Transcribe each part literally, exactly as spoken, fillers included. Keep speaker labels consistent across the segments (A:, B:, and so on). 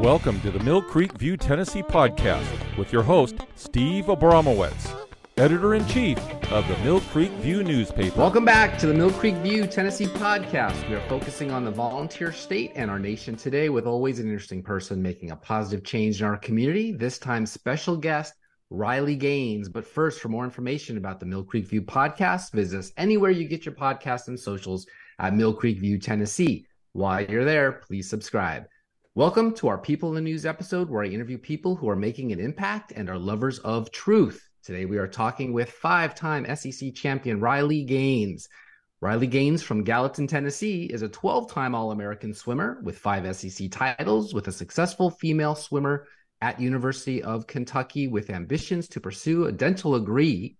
A: Welcome to the Mill Creek View Tennessee podcast with your host, Steve Abramowitz, editor-in-chief of the Mill Creek View newspaper.
B: Welcome back to the Mill Creek View Tennessee podcast. We are focusing on the volunteer state and our nation today with always an interesting person making a positive change in our community. This time, special guest, Riley Gaines. But first, for more information about the Mill Creek View podcast, visit us anywhere you get your podcasts and socials at Mill Creek View Tennessee. While you're there, please subscribe. Welcome to our People in the News episode, where I interview people who are making an impact and are lovers of truth. Today, we are talking with five-time S E C champion Riley Gaines. Riley Gaines from Gallatin, Tennessee, is a twelve-time All-American swimmer with five S E C titles, with a successful female swimmer at University of Kentucky with ambitions to pursue a dental degree.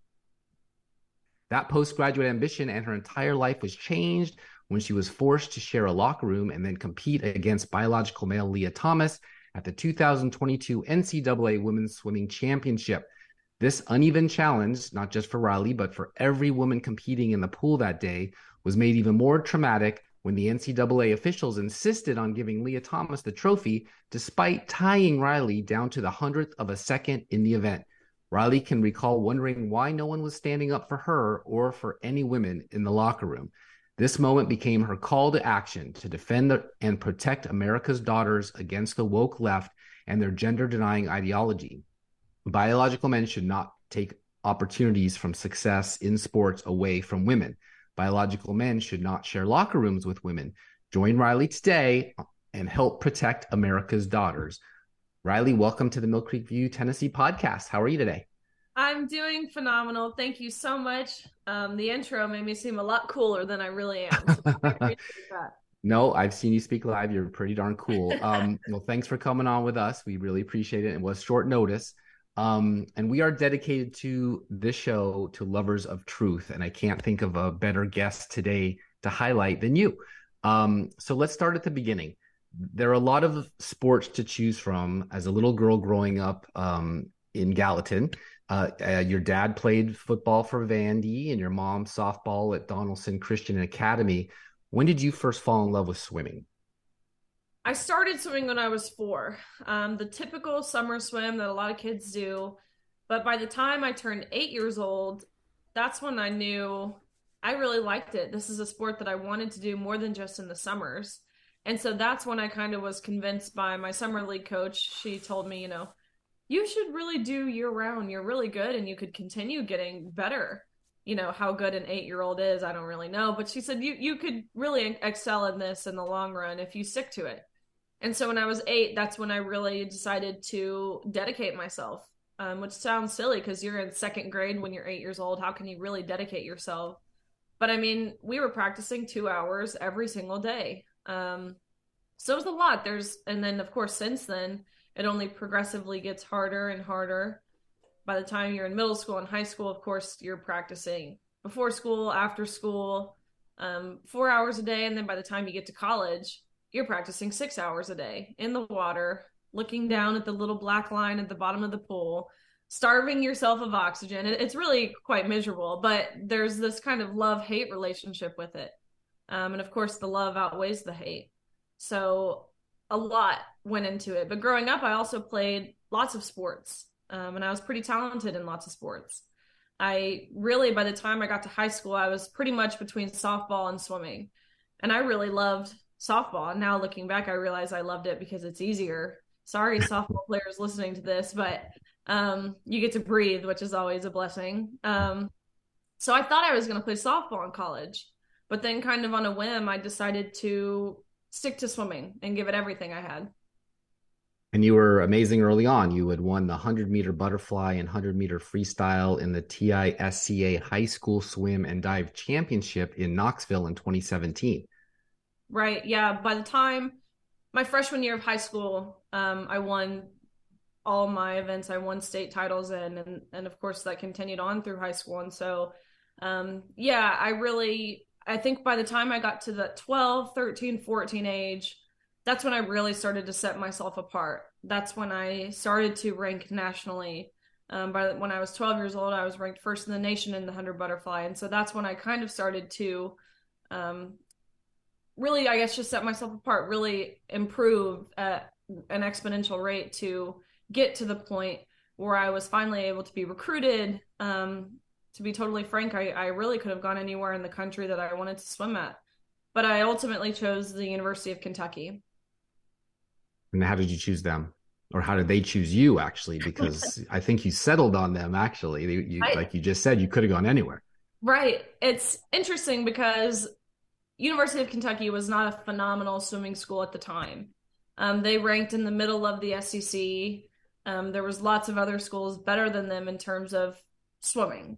B: That postgraduate ambition and her entire life was changed when she was forced to share a locker room and then compete against biological male Lia Thomas at the two thousand twenty-two N C double A Women's Swimming Championship. This uneven challenge, not just for Riley, but for every woman competing in the pool that day, was made even more traumatic when the N C double A officials insisted on giving Lia Thomas the trophy, despite tying Riley down to the hundredth of a second in the event. Riley can recall wondering why no one was standing up for her or for any women in the locker room. This moment became her call to action to defend and protect America's daughters against the woke left and their gender-denying ideology. Biological men should not take opportunities from success in sports away from women. Biological men should not share locker rooms with women. Join Riley today and help protect America's daughters. Riley, welcome to the Mill Creek View Tennessee podcast. How are you today?
C: I'm doing phenomenal. Thank you so much. Um, the intro made me seem a lot cooler than I really am. So I appreciate that.
B: No, I've seen you speak live. You're pretty darn cool. Um, well, thanks for coming on with us. We really appreciate it. It was short notice. Um, and we are dedicated to this show to lovers of truth. And I can't think of a better guest today to highlight than you. Um, so let's start at the beginning. There are a lot of sports to choose from. As a little girl growing up um, in Gallatin, uh, uh, your dad played football for Vandy and your mom softball at Donaldson Christian Academy. When did you first fall in love with swimming?
C: I started swimming when I was four. Um, the typical summer swim that a lot of kids do. But by the time I turned eight years old, that's when I knew I really liked it. This is a sport that I wanted to do more than just in the summers. And so that's when I kind of was convinced by my summer league coach. She told me, you know, you should really do year round. You're really good and you could continue getting better. You know, how good an eight-year-old is, I don't really know. But she said, you you could really excel in this in the long run if you stick to it. And so when I was eight, that's when I really decided to dedicate myself, um, which sounds silly because you're in second grade when you're eight years old. How can you really dedicate yourself? But I mean, we were practicing two hours every single day. Um, so it was a lot. There's, and then of course, since then, it only progressively gets harder and harder. By the time you're in middle school and high school, of course, you're practicing before school, after school, um, four hours a day. And then by the time you get to college, you're practicing six hours a day in the water, looking down at the little black line at the bottom of the pool, starving yourself of oxygen. It's really quite miserable, but there's this kind of love-hate relationship with it. Um, and of course, the love outweighs the hate. So a lot went into it. But growing up, I also played lots of sports. Um, and I was pretty talented in lots of sports. I really, by the time I got to high school, I was pretty much between softball and swimming. And I really loved softball. Now looking back, I realize I loved it because it's easier. Sorry, softball players listening to this, but um, you get to breathe, which is always a blessing. Um, so I thought I was going to play softball in college. But then kind of on a whim, I decided to stick to swimming and give it everything I had.
B: And you were amazing early on. You had won the hundred-meter butterfly and hundred-meter freestyle in the T I S C A High School Swim and Dive Championship in Knoxville in twenty seventeen.
C: Right, yeah. By the time my freshman year of high school, um, I won all my events. I won state titles in, and, and of course that continued on through high school. And so, um, yeah, I really... I think by the time I got to the twelve, thirteen, fourteen age, that's when I really started to set myself apart. That's when I started to rank nationally. Um, by the, when I was twelve years old, I was ranked first in the nation in the hundred butterfly. And so that's when I kind of started to um, really, I guess, just set myself apart, really improve at an exponential rate to get to the point where I was finally able to be recruited. Um, to be totally frank, I, I really could have gone anywhere in the country that I wanted to swim at, but I ultimately chose the University of Kentucky.
B: And how did you choose them? Or how did they choose you, actually? Because I think you settled on them, actually. You, you,
C: I,
B: like you just said, you could have gone anywhere.
C: Right. It's interesting because University of Kentucky was not a phenomenal swimming school at the time. Um, they ranked in the middle of the S E C. Um, there was lots of other schools better than them in terms of swimming.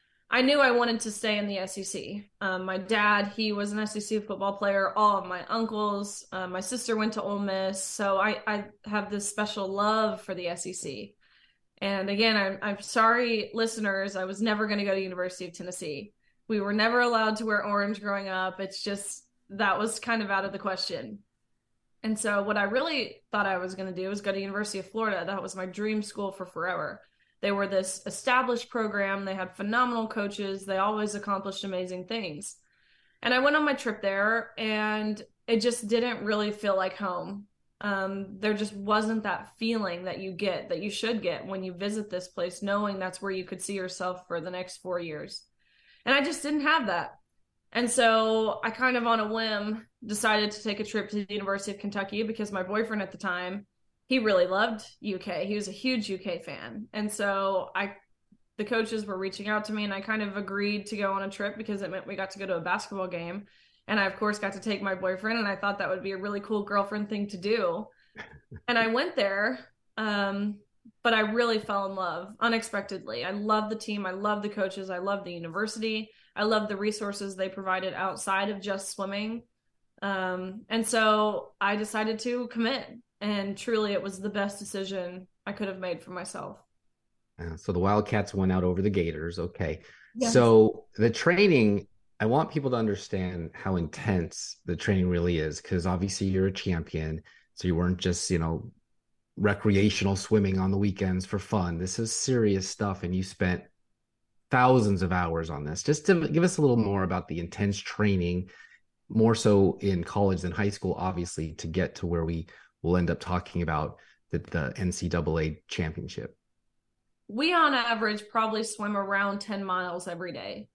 C: I knew I wanted to stay in the S E C. Um, my dad, he was an S E C football player. All of my uncles, uh, my sister went to Ole Miss. So I, I have this special love for the S E C. And again, I'm, I'm sorry, listeners, I was never going to go to University of Tennessee. We were never allowed to wear orange growing up. It's just, that was kind of out of the question. And so what I really thought I was going to do was go to University of Florida. That was my dream school for forever. They were this established program. They had phenomenal coaches. They always accomplished amazing things. And I went on my trip there, and it just didn't really feel like home. Um, there just wasn't that feeling that you get, that you should get when you visit this place, knowing that's where you could see yourself for the next four years. And I just didn't have that. And so I kind of on a whim decided to take a trip to the University of Kentucky because my boyfriend at the time, he really loved U K. He was a huge U K fan. And so I, the coaches were reaching out to me, and I kind of agreed to go on a trip because it meant we got to go to a basketball game. And I, of course, got to take my boyfriend, and I thought that would be a really cool girlfriend thing to do. And I went there, um, but I really fell in love unexpectedly. I love the team. I love the coaches. I love the university. I love the resources they provided outside of just swimming. Um, and so I decided to commit. And truly, it was the best decision I could have made for myself.
B: Uh, so the Wildcats went out over the Gators. Okay.
C: Yes.
B: So the training, I want people to understand how intense the training really is, because obviously you're a champion. So you weren't just, you know, recreational swimming on the weekends for fun. This is serious stuff. And you spent thousands of hours on this. Just to give us a little more about the intense training, more so in college than high school, obviously, to get to where we will end up talking about the, the N C double A championship.
C: We, on average, probably swim around ten miles every day.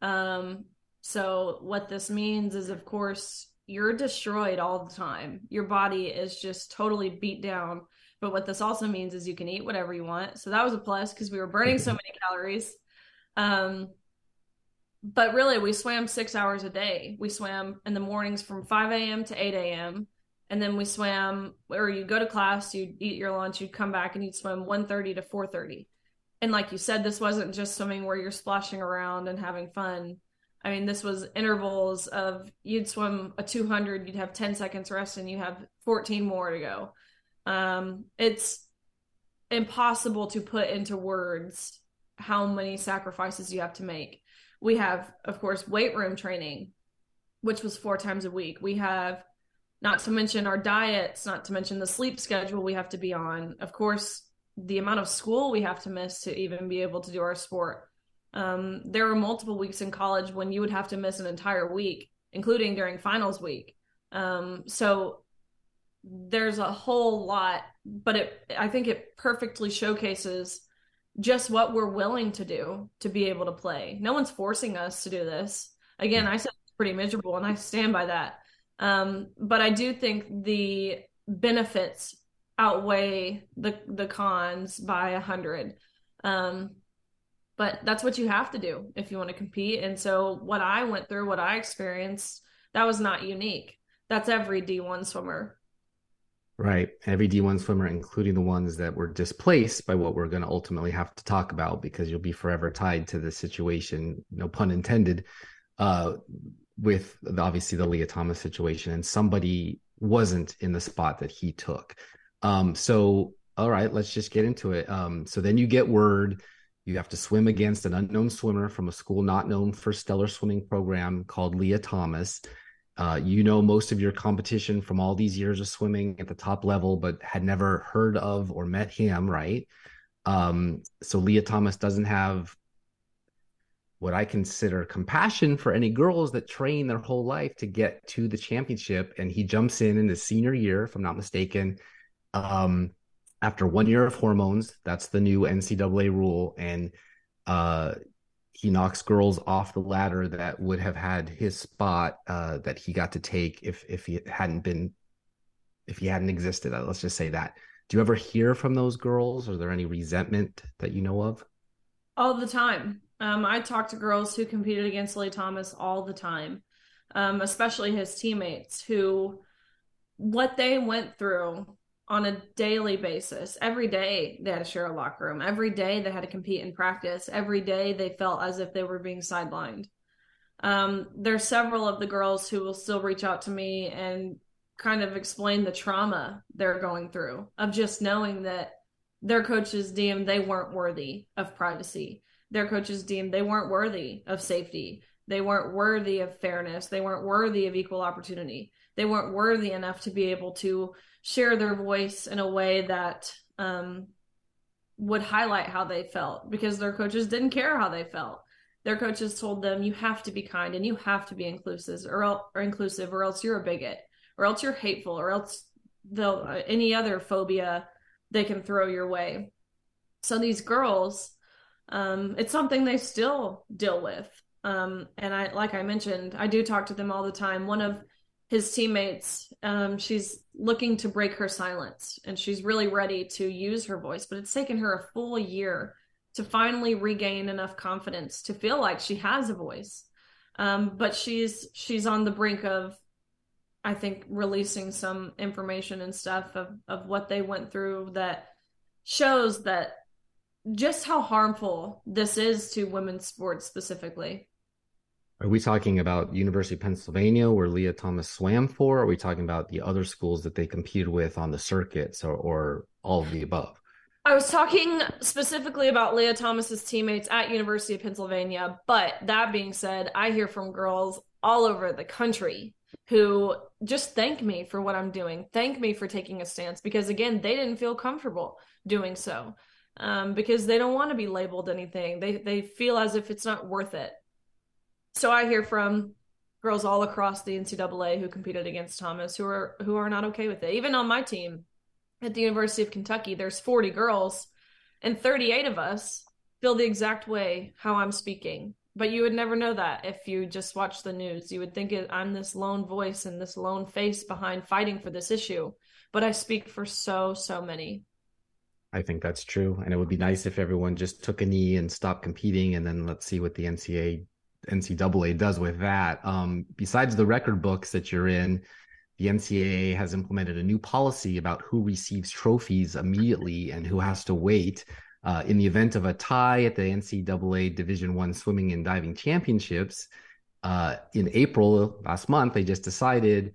C: Um, so what this means is, of course, you're destroyed all the time. Your body is just totally beat down. But what this also means is you can eat whatever you want. So that was a plus because we were burning so many calories. Um, but really, we swam six hours a day. We swam in the mornings from five a.m. to eight a.m. And then we swam, or you go to class, you'd eat your lunch, you'd come back and you'd swim one thirty to four thirty. And like you said, this wasn't just swimming where you're splashing around and having fun. I mean, this was intervals of, you'd swim a two hundred, you'd have ten seconds rest, and you have fourteen more to go. Um, it's impossible to put into words how many sacrifices you have to make. We have, of course, weight room training, which was four times a week. We have, not to mention our diets, not to mention the sleep schedule we have to be on. Of course, the amount of school we have to miss to even be able to do our sport. Um, there were multiple weeks in college when you would have to miss an entire week, including during finals week. Um, so there's a whole lot, but it, I think it perfectly showcases just what we're willing to do to be able to play. No one's forcing us to do this. Again, I said it's pretty miserable, and I stand by that. Um, but I do think the benefits outweigh the the cons by a hundred. Um, but that's what you have to do if you want to compete. And so what I went through, what I experienced, that was not unique. That's every D one swimmer.
B: Right. Every D one swimmer, including the ones that were displaced by what we're going to ultimately have to talk about, because you'll be forever tied to the situation, no pun intended, uh, with the, obviously the Lia Thomas situation, and somebody wasn't in the spot that he took. Um, so, all right, let's just get into it. Um, so then you get word you have to swim against an unknown swimmer from a school not known for stellar swimming program called Lia Thomas. Uh, you know most of your competition from all these years of swimming at the top level, but had never heard of or met him, right? Um, so Lia Thomas doesn't have what I consider compassion for any girls that train their whole life to get to the championship. And he jumps in in his senior year, if I'm not mistaken, Um, after one year of hormones, that's the new N C double A rule, and uh, he knocks girls off the ladder that would have had his spot uh, that he got to take if if he hadn't been if he hadn't existed. Let's just say that. Do you ever hear from those girls? Are there any resentment that you know of?
C: All the time. Um, I talk to girls who competed against Lee Thomas all the time, um, especially his teammates, who what they went through on a daily basis. Every day they had to share a locker room. Every day they had to compete in practice. Every day they felt as if they were being sidelined. Um, there's several of the girls who will still reach out to me and kind of explain the trauma they're going through of just knowing that their coaches deemed they weren't worthy of privacy. Their coaches deemed they weren't worthy of safety. They weren't worthy of fairness. They weren't worthy of equal opportunity. They weren't worthy enough to be able to share their voice in a way that um, would highlight how they felt, because their coaches didn't care how they felt. Their coaches told them, you have to be kind and you have to be inclusive or, el- or inclusive, or else you're a bigot, or else you're hateful, or else they'll uh, any other phobia they can throw your way. So these girls, um, it's something they still deal with. Um, and I, like I mentioned, I do talk to them all the time. One of his teammates, um, she's looking to break her silence, and she's really ready to use her voice, but it's taken her a full year to finally regain enough confidence to feel like she has a voice. Um, but she's, she's on the brink of, I think, releasing some information and stuff of, of what they went through that shows that just how harmful this is to women's sports specifically.
B: Are we talking about University of Pennsylvania, where Lia Thomas swam for? Or are we talking about the other schools that they competed with on the circuits, or, or all of the above?
C: I was talking specifically about Lia Thomas's teammates at University of Pennsylvania, but that being said, I hear from girls all over the country who just thank me for what I'm doing, thank me for taking a stance, because again, they didn't feel comfortable doing so, um, because they don't want to be labeled anything. They they feel as if it's not worth it. So I hear from girls all across the N C double A who competed against Thomas who are who are not okay with it. Even on my team at the University of Kentucky, there's forty girls, and thirty-eight of us feel the exact way how I'm speaking. But you would never know that if you just watch the news. You would think it, I'm this lone voice and this lone face behind fighting for this issue. But I speak for so, so many.
B: I think that's true. And it would be nice if everyone just took a knee and stopped competing, and then let's see what the N C double A N C double A does with that. Um, besides the record books that you're in, the N C double A has implemented a new policy about who receives trophies immediately and who has to wait. Uh, in the event of a tie at the N C double A Division One Swimming and Diving Championships, uh, in April last month, they just decided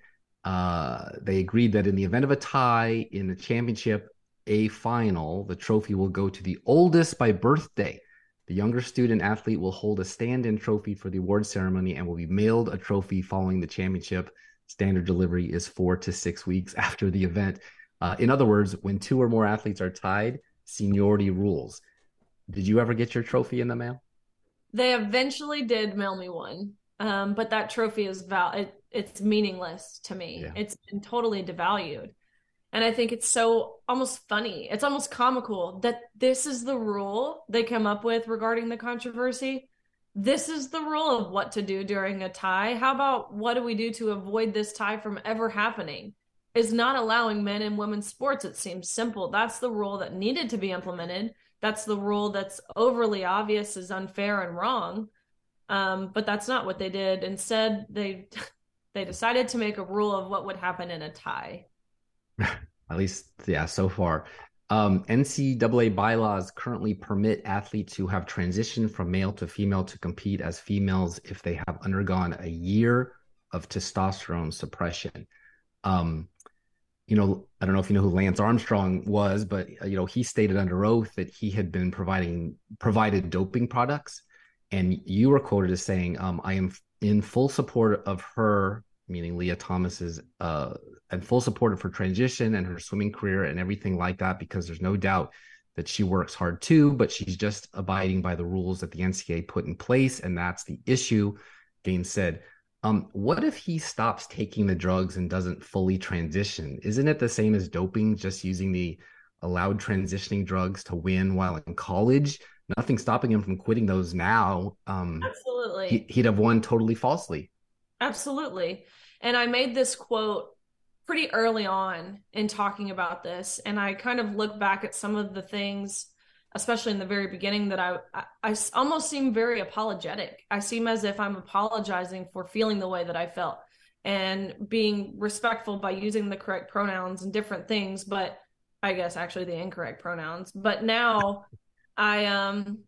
B: uh, they agreed that in the event of a tie in the Championship A final, the trophy will go to the oldest by birthday. The younger student athlete will hold a stand-in trophy for the award ceremony and will be mailed a trophy following the championship. Standard delivery is four to six weeks after the event. Uh, in other words, when two or more athletes are tied, seniority rules. Did you ever get your trophy in the mail?
C: They eventually did mail me one, um, but that trophy is val- it, it's meaningless to me. Yeah. It's been totally devalued. And I think it's so almost funny. It's almost comical that this is the rule they come up with regarding the controversy. This is the rule of what to do during a tie. How about what do we do to avoid this tie from ever happening? Is not allowing men and women's sports. It seems simple. That's the rule that needed to be implemented. That's the rule that's overly obvious is unfair and wrong. Um, but that's not what they did. Instead, they they decided to make a rule of what would happen in a tie.
B: At least, yeah, so far. Um, N C double A bylaws currently permit athletes who have transitioned from male to female to compete as females if they have undergone a year of testosterone suppression. Um, you know, I don't know if you know who Lance Armstrong was, but, you know, he stated under oath that he had been providing provided doping products. And you were quoted as saying, um, I am in full support of her, meaning Lia Thomas's, uh, and full support of her transition and her swimming career and everything like that, because there's no doubt that she works hard too, but she's just abiding by the rules that the N C double A put in place. And that's the issue, Gaines said. Um, what if he stops taking the drugs and doesn't fully transition? Isn't it the same as doping, just using the allowed transitioning drugs to win while in college? Nothing stopping him from quitting those now. Um, he,
C: Absolutely.
B: he'd have won totally falsely.
C: Absolutely. And I made this quote pretty early on in talking about this. And I kind of look back at some of the things, especially in the very beginning, that I, I, I almost seem very apologetic. I seem as if I'm apologizing for feeling the way that I felt and being respectful by using the correct pronouns and different things, but I guess actually the incorrect pronouns. But now I um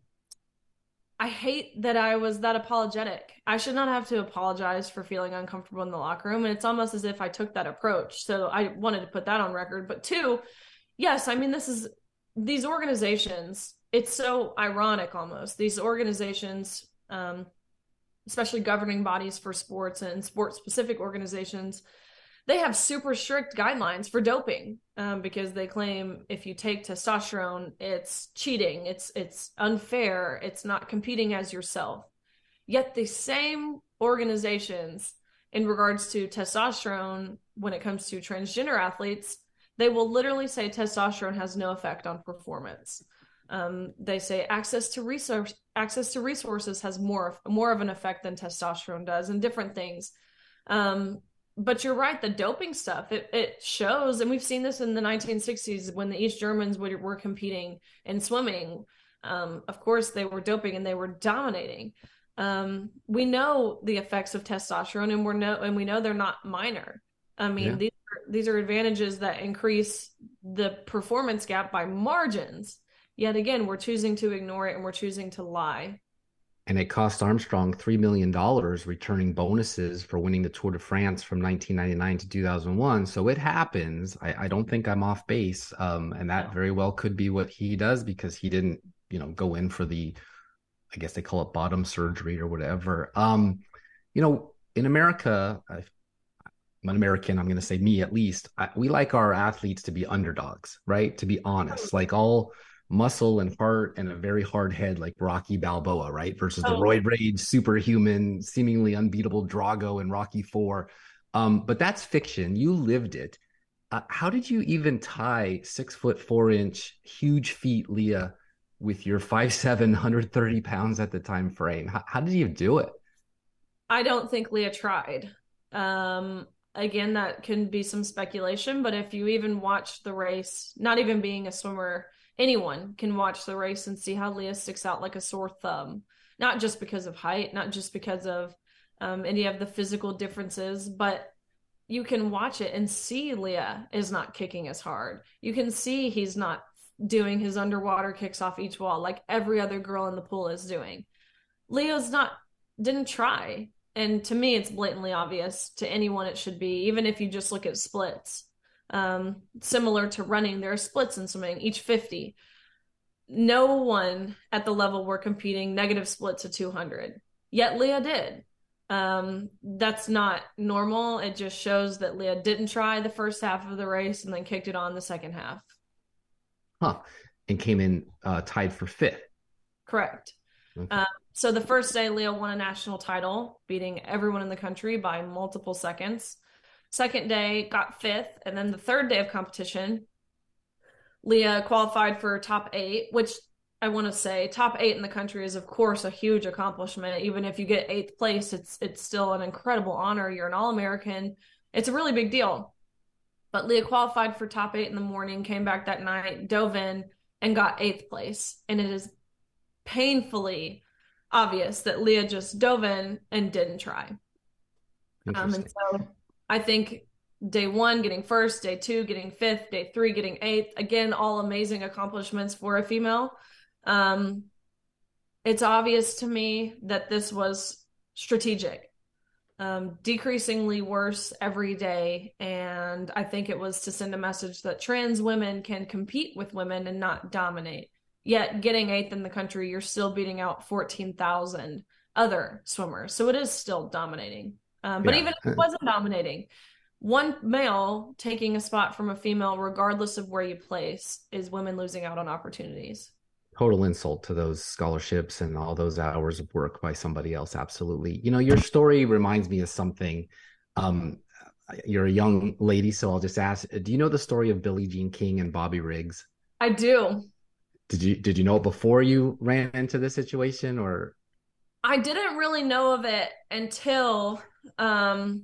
C: I hate that I was that apologetic. I should not have to apologize for feeling uncomfortable in the locker room. And it's almost as if I took that approach. So I wanted to put that on record. But two, yes, I mean, this is these organizations, it's so ironic almost. These organizations, um, especially governing bodies for sports and sports specific organizations, they have super strict guidelines for doping um, because they claim if you take testosterone, it's cheating, it's it's unfair, it's not competing as yourself. Yet the same organizations, in regards to testosterone, when it comes to transgender athletes, they will literally say testosterone has no effect on performance. Um, they say access to resource access to resources has more more of an effect than testosterone does, and different things. Um, But you're right, the doping stuff, it, it shows, and we've seen this in the nineteen sixties when the East Germans were, were competing in swimming. Um, of course, they were doping and they were dominating. Um, we know the effects of testosterone, and we're no, and we know they're not minor. I mean,
B: Yeah.
C: these are, these are advantages that increase the performance gap by margins. Yet again, we're choosing to ignore it and we're choosing to lie.
B: And it cost Armstrong three million dollars returning bonuses for winning the Tour de France from nineteen ninety-nine to two thousand one. So it happens. I, I don't think I'm off base. Um, and that very well could be what he does, because he didn't, you know, go in for the, I guess they call it bottom surgery or whatever. Um, you know, in America, I, I'm an American, I'm going to say me at least, I, we like our athletes to be underdogs, right? To be honest, like all muscle and heart and a very hard head like Rocky Balboa, right? Versus the
C: Oh,
B: roid rage, superhuman, seemingly unbeatable Drago in Rocky Four. Um, but that's fiction. You lived it. Uh, how did you even tie six foot four inch, huge feet Leah with your five seven, one hundred thirty pounds at the time frame? How, how did you do it?
C: I don't think Leah tried. Um, again, that can be some speculation, but if you even watch the race, not even being a swimmer, anyone can watch the race and see how Leah sticks out like a sore thumb. Not just because of height, not just because of um, any of the physical differences, but you can watch it and see Leah is not kicking as hard. You can see he's not doing his underwater kicks off each wall like every other girl in the pool is doing. Leah's not, didn't try. And to me, it's blatantly obvious. To anyone, it should be, even if you just look at splits. Um, similar to running, there are splits in swimming, each fifty. No one at the level we're competing negative split to two hundred. Yet Leah did. Um, that's not normal. It just shows that Leah didn't try the first half of the race and then kicked it on the second half.
B: Huh. And came in uh, tied for fifth.
C: Correct.
B: Okay.
C: Um, so the first day, Leah won a national title, beating everyone in the country by multiple seconds. Second day, got fifth. And then the third day of competition, Leah qualified for top eight, which I want to say top eight in the country is, of course, a huge accomplishment. Even if you get eighth place, it's it's still an incredible honor. You're an All-American. It's a really big deal. But Leah qualified for top eight in the morning, came back that night, dove in, and got eighth place. And it is painfully obvious that Leah just dove in and didn't try. Um, and so I think day one getting first, day two getting fifth, day three getting eighth. Again, all amazing accomplishments for a female. Um, it's obvious to me that this was strategic, um, decreasingly worse every day. And I think it was to send a message that trans women can compete with women and not dominate. Yet getting eighth in the country, you're still beating out fourteen thousand other swimmers. So it is still dominating. Um, but
B: Yeah.
C: even if it wasn't dominating, one male taking a spot from a female, regardless of where you place, is women losing out on opportunities.
B: total insult to those scholarships and all those hours of work by somebody else. Absolutely. You know, your story reminds me of something. Um, you're a young lady, so I'll just ask, do you know the story of Billie Jean King and Bobby Riggs?
C: I do.
B: Did you did you know it before you ran into this situation, or?
C: I didn't really know of it until, um,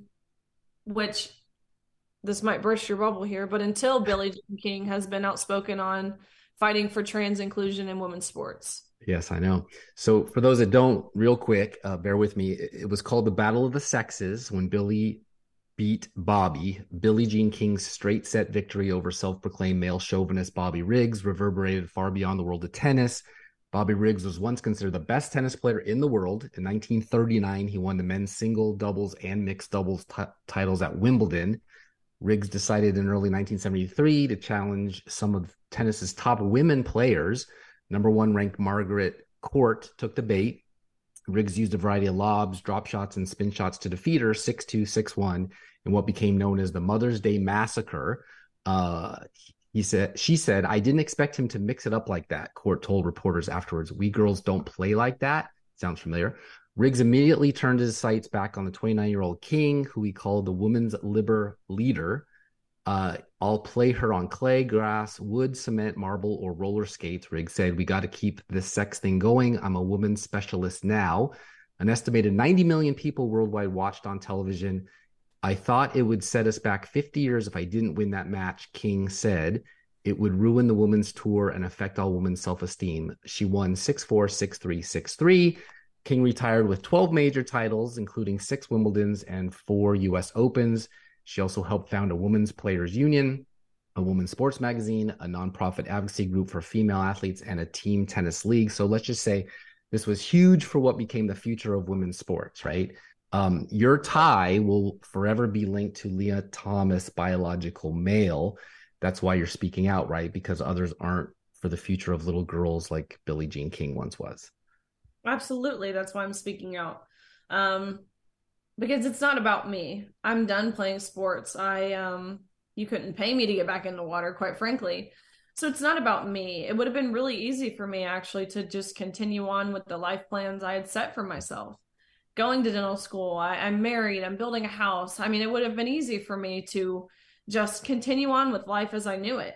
C: which this might burst your bubble here, but until Billie Jean King has been outspoken on fighting for trans inclusion in women's sports.
B: Yes, I know. So for those that don't, real quick, uh, bear with me. It, it was called the Battle of the Sexes when Billie beat Bobby. Billie Jean King's straight set victory over self-proclaimed male chauvinist Bobby Riggs reverberated far beyond the world of tennis. Bobby Riggs was once considered the best tennis player in the world. In nineteen thirty-nine, he won the men's single, doubles, and mixed doubles t- titles at Wimbledon. Riggs decided in early nineteen seventy-three to challenge some of tennis's top women players. Number one ranked Margaret Court took the bait. Riggs used a variety of lobs, drop shots, and spin shots to defeat her six two, six one in what became known as the Mother's Day Massacre. Uh, he said, she said, "I didn't expect him to mix it up like that," Court told reporters afterwards. "We girls don't play like that." Sounds familiar. Riggs immediately turned his sights back on the twenty-nine-year-old King, who he called the women's liber leader. Uh, I'll play her on clay, grass, wood, cement, marble, or roller skates, Riggs said. "We got to keep this sex thing going. I'm a women's specialist now." An estimated ninety million people worldwide watched on television. "I thought it would set us back fifty years if I didn't win that match," King said. "It would ruin the women's tour and affect all women's self-esteem." She won six four, six three, six three. King retired with twelve major titles, including six Wimbledons and four U S Opens. She also helped found a Women's Players Union, a women's sports magazine, a nonprofit advocacy group for female athletes, and a team tennis league. So let's just say this was huge for what became the future of women's sports, right? Um, your tie will forever be linked to Leah Thomas, biological male. That's why you're speaking out, right? Because others aren't, for the future of little girls like Billie Jean King once was.
C: Absolutely. That's why I'm speaking out. Um, because it's not about me. I'm done playing sports. I, um, you couldn't pay me to get back in the water, quite frankly. So it's not about me. It would have been really easy for me actually to just continue on with the life plans I had set for myself. Going to dental school, I, I'm married, I'm building a house. I mean, it would have been easy for me to just continue on with life as I knew it.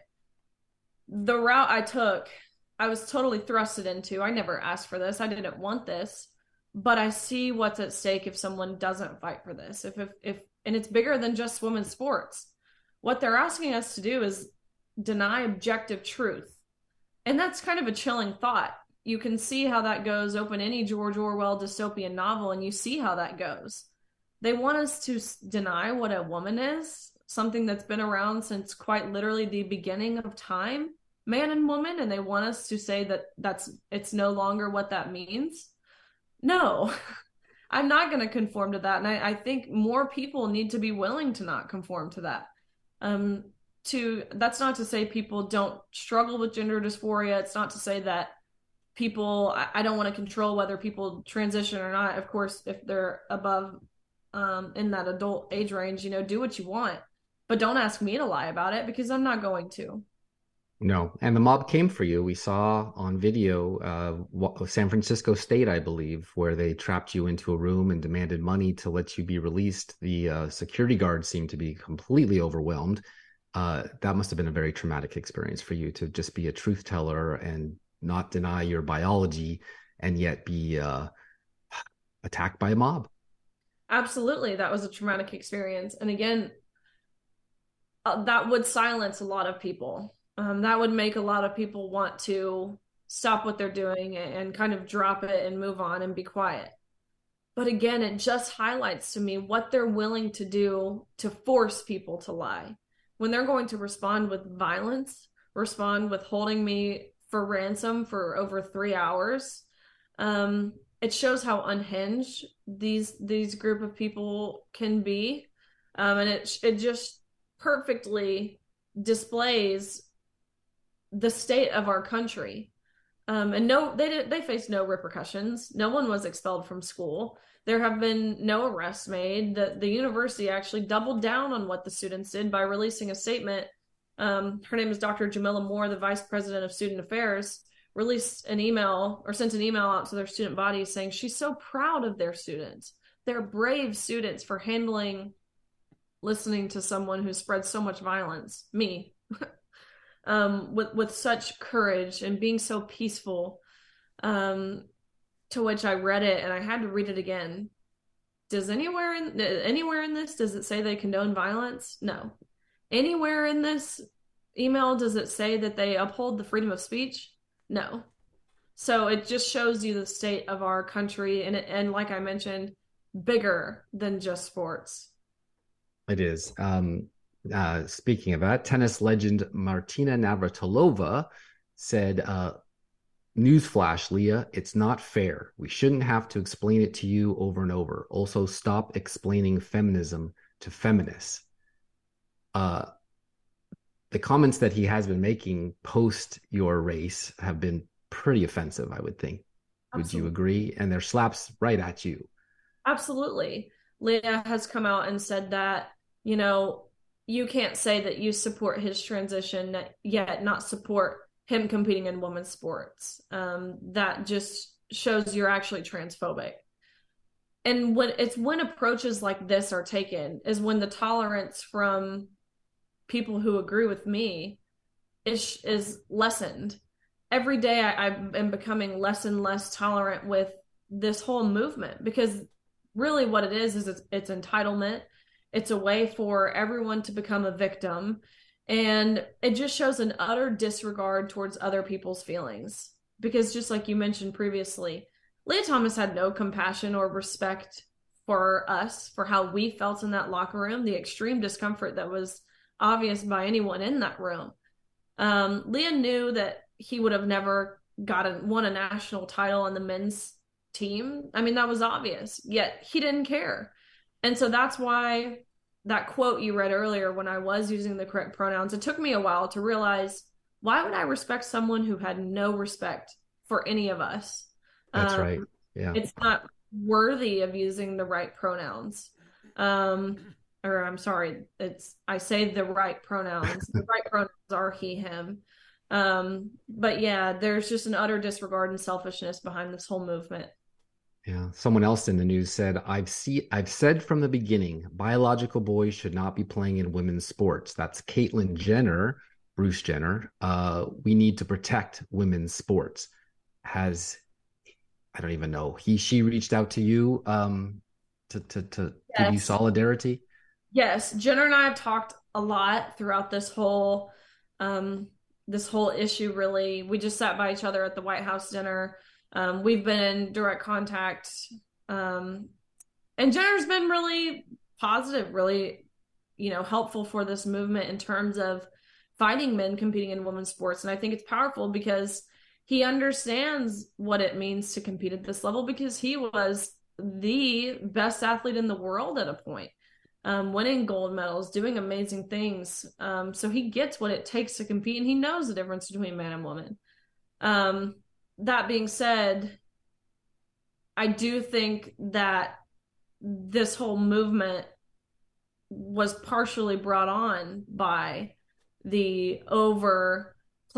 C: The route I took, I was totally thrusted into. I never asked for this. I didn't want this, but I see what's at stake if someone doesn't fight for this. If, if, if, and it's bigger than just women's sports. What they're asking us to do is deny objective truth. And that's kind of a chilling thought. You can see how that goes. Open any George Orwell dystopian novel and you see how that goes. They want us to deny what a woman is, something that's been around since quite literally the beginning of time, man and woman, and they want us to say that that's it's no longer what that means. No, I'm not going to conform to that. And I, I think more people need to be willing to not conform to that. Um, to that's not to say people don't struggle with gender dysphoria. It's not to say that people, I, I don't want to control whether people transition or not. Of course, if they're above um, in that adult age range, you know, do what you want, but don't ask me to lie about it because I'm not going to.
B: No, and the mob came for you. We saw on video, uh, San Francisco State, I believe, where they trapped you into a room and demanded money to let you be released. The uh, security guards seemed to be completely overwhelmed. Uh, that must have been a very traumatic experience for you to just be a truth teller and not deny your biology and yet be uh, attacked by a mob.
C: Absolutely. That was a traumatic experience. And again, uh, that would silence a lot of people. Um, that would make a lot of people want to stop what they're doing and, and kind of drop it and move on and be quiet. But again, it just highlights to me what they're willing to do to force people to lie. When they're going to respond with violence, respond with holding me for ransom for over three hours, um, it shows how unhinged these these group of people can be, um, and it it just perfectly displays the state of our country. Um, and no, they did, they faced no repercussions. No one was expelled from school. There have been no arrests made. The, the university actually doubled down on what the students did by releasing a statement. Um, her name is Doctor Jamila Moore, the vice president of student affairs, released an email or sent an email out to their student body saying she's so proud of their students. They're brave students for handling listening to someone who spreads so much violence, me, um, with, with such courage and being so peaceful. Um, to which I read it and I had to read it again. Does anywhere in anywhere in this, does it say they condone violence? No. Anywhere in this email, does it say that they uphold the freedom of speech? No. So it just shows you the state of our country. And, and like I mentioned, bigger than just sports.
B: It is. Um, uh, speaking of that, tennis legend Martina Navratilova said, uh, newsflash, Leah, it's not fair. We shouldn't have to explain it to you over and over. Also, stop explaining feminism to feminists. Uh, the comments that he has been making post your race have been pretty offensive, I would think. Would Absolutely. You agree? And they're slaps right at you.
C: Absolutely. Leah has come out and said that, you know, you can't say that you support his transition yet not support him competing in women's sports. Um, that just shows you're actually transphobic. And when it's when approaches like this are taken is when the tolerance from people who agree with me is is lessened. Every day I, I am becoming less and less tolerant with this whole movement, because really what it is is it's, it's entitlement. It's a way for everyone to become a victim. And it just shows an utter disregard towards other people's feelings. Because just like you mentioned previously, Leah Thomas had no compassion or respect for us, for how we felt in that locker room, the extreme discomfort that was obvious by anyone in that room. Um, Leah knew that he would have never gotten won a national title on the men's team. I mean, that was obvious, yet he didn't care. And so that's why that quote you read earlier, when I was using the correct pronouns, it took me a while to realize, why would I respect someone who had no respect for any of us?
B: That's
C: um,
B: right. Yeah.
C: It's not worthy of using the right pronouns. Um, or I'm sorry, it's, I say the right pronouns. The right pronouns are he, him. Um, but yeah, there's just an utter disregard and selfishness behind this whole movement.
B: Yeah. Someone else in the news said, I've see I've said from the beginning, biological boys should not be playing in women's sports. That's Caitlyn Jenner, Bruce Jenner. Uh, we need to protect women's sports. Has, I don't even know, he, she reached out to you um, to, to, to
C: yes.
B: give you solidarity?
C: Yes. Jenner and I have talked a lot throughout this whole, um, this whole issue, really. We just sat by each other at the White House dinner. Um, we've been in direct contact, um, and Jenner's been really positive, really, you know, helpful for this movement in terms of fighting men competing in women's sports. And I think it's powerful because he understands what it means to compete at this level, because he was the best athlete in the world at a point, um, winning gold medals, doing amazing things. Um, so he gets what it takes to compete, and he knows the difference between man and woman. Um, That being said, I do think that this whole movement was partially brought on by the over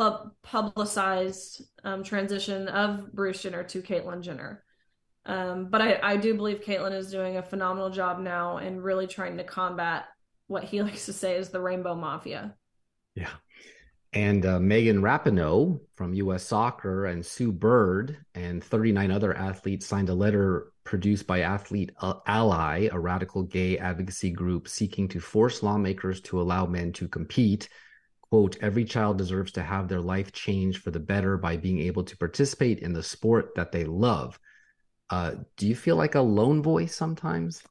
C: publicized um, transition of Bruce Jenner to Caitlyn Jenner. Um, but I, I do believe Caitlyn is doing a phenomenal job now and really trying to combat what he likes to say is the rainbow mafia.
B: Yeah. And uh, Megan Rapinoe from U S Soccer and Sue Bird and thirty-nine other athletes signed a letter produced by Athlete Ally, a radical gay advocacy group seeking to force lawmakers to allow men to compete. Quote, every child deserves to have their life changed for the better by being able to participate in the sport that they love. Uh, do you feel like a lone voice sometimes?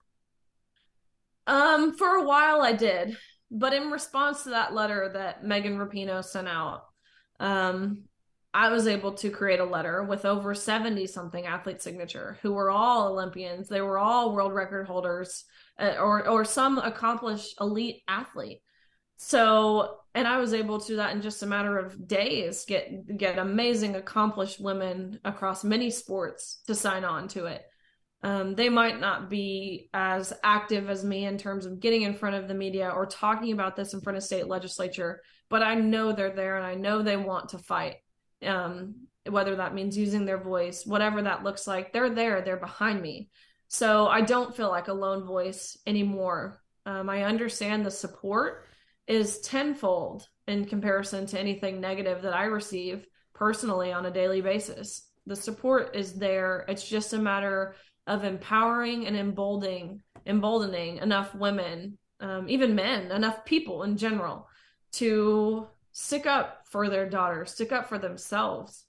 C: Um, for a while I did. But in response to that letter that Megan Rapinoe sent out, um, I was able to create a letter with over seventy something athlete signature who were all Olympians. They were all world record holders, uh, or or some accomplished elite athlete. So, and I was able to do that in just a matter of days, get get amazing accomplished women across many sports to sign on to it. Um, they might not be as active as me in terms of getting in front of the media or talking about this in front of state legislature, but I know they're there and I know they want to fight. Um, whether that means using their voice, whatever that looks like. They're there, they're behind me. So I don't feel like a lone voice anymore. Um, I understand the support is tenfold in comparison to anything negative that I receive personally on a daily basis. The support is there. It's just a matter of empowering and emboldening, emboldening enough women, um, even men, enough people in general to stick up for their daughters, stick up for themselves.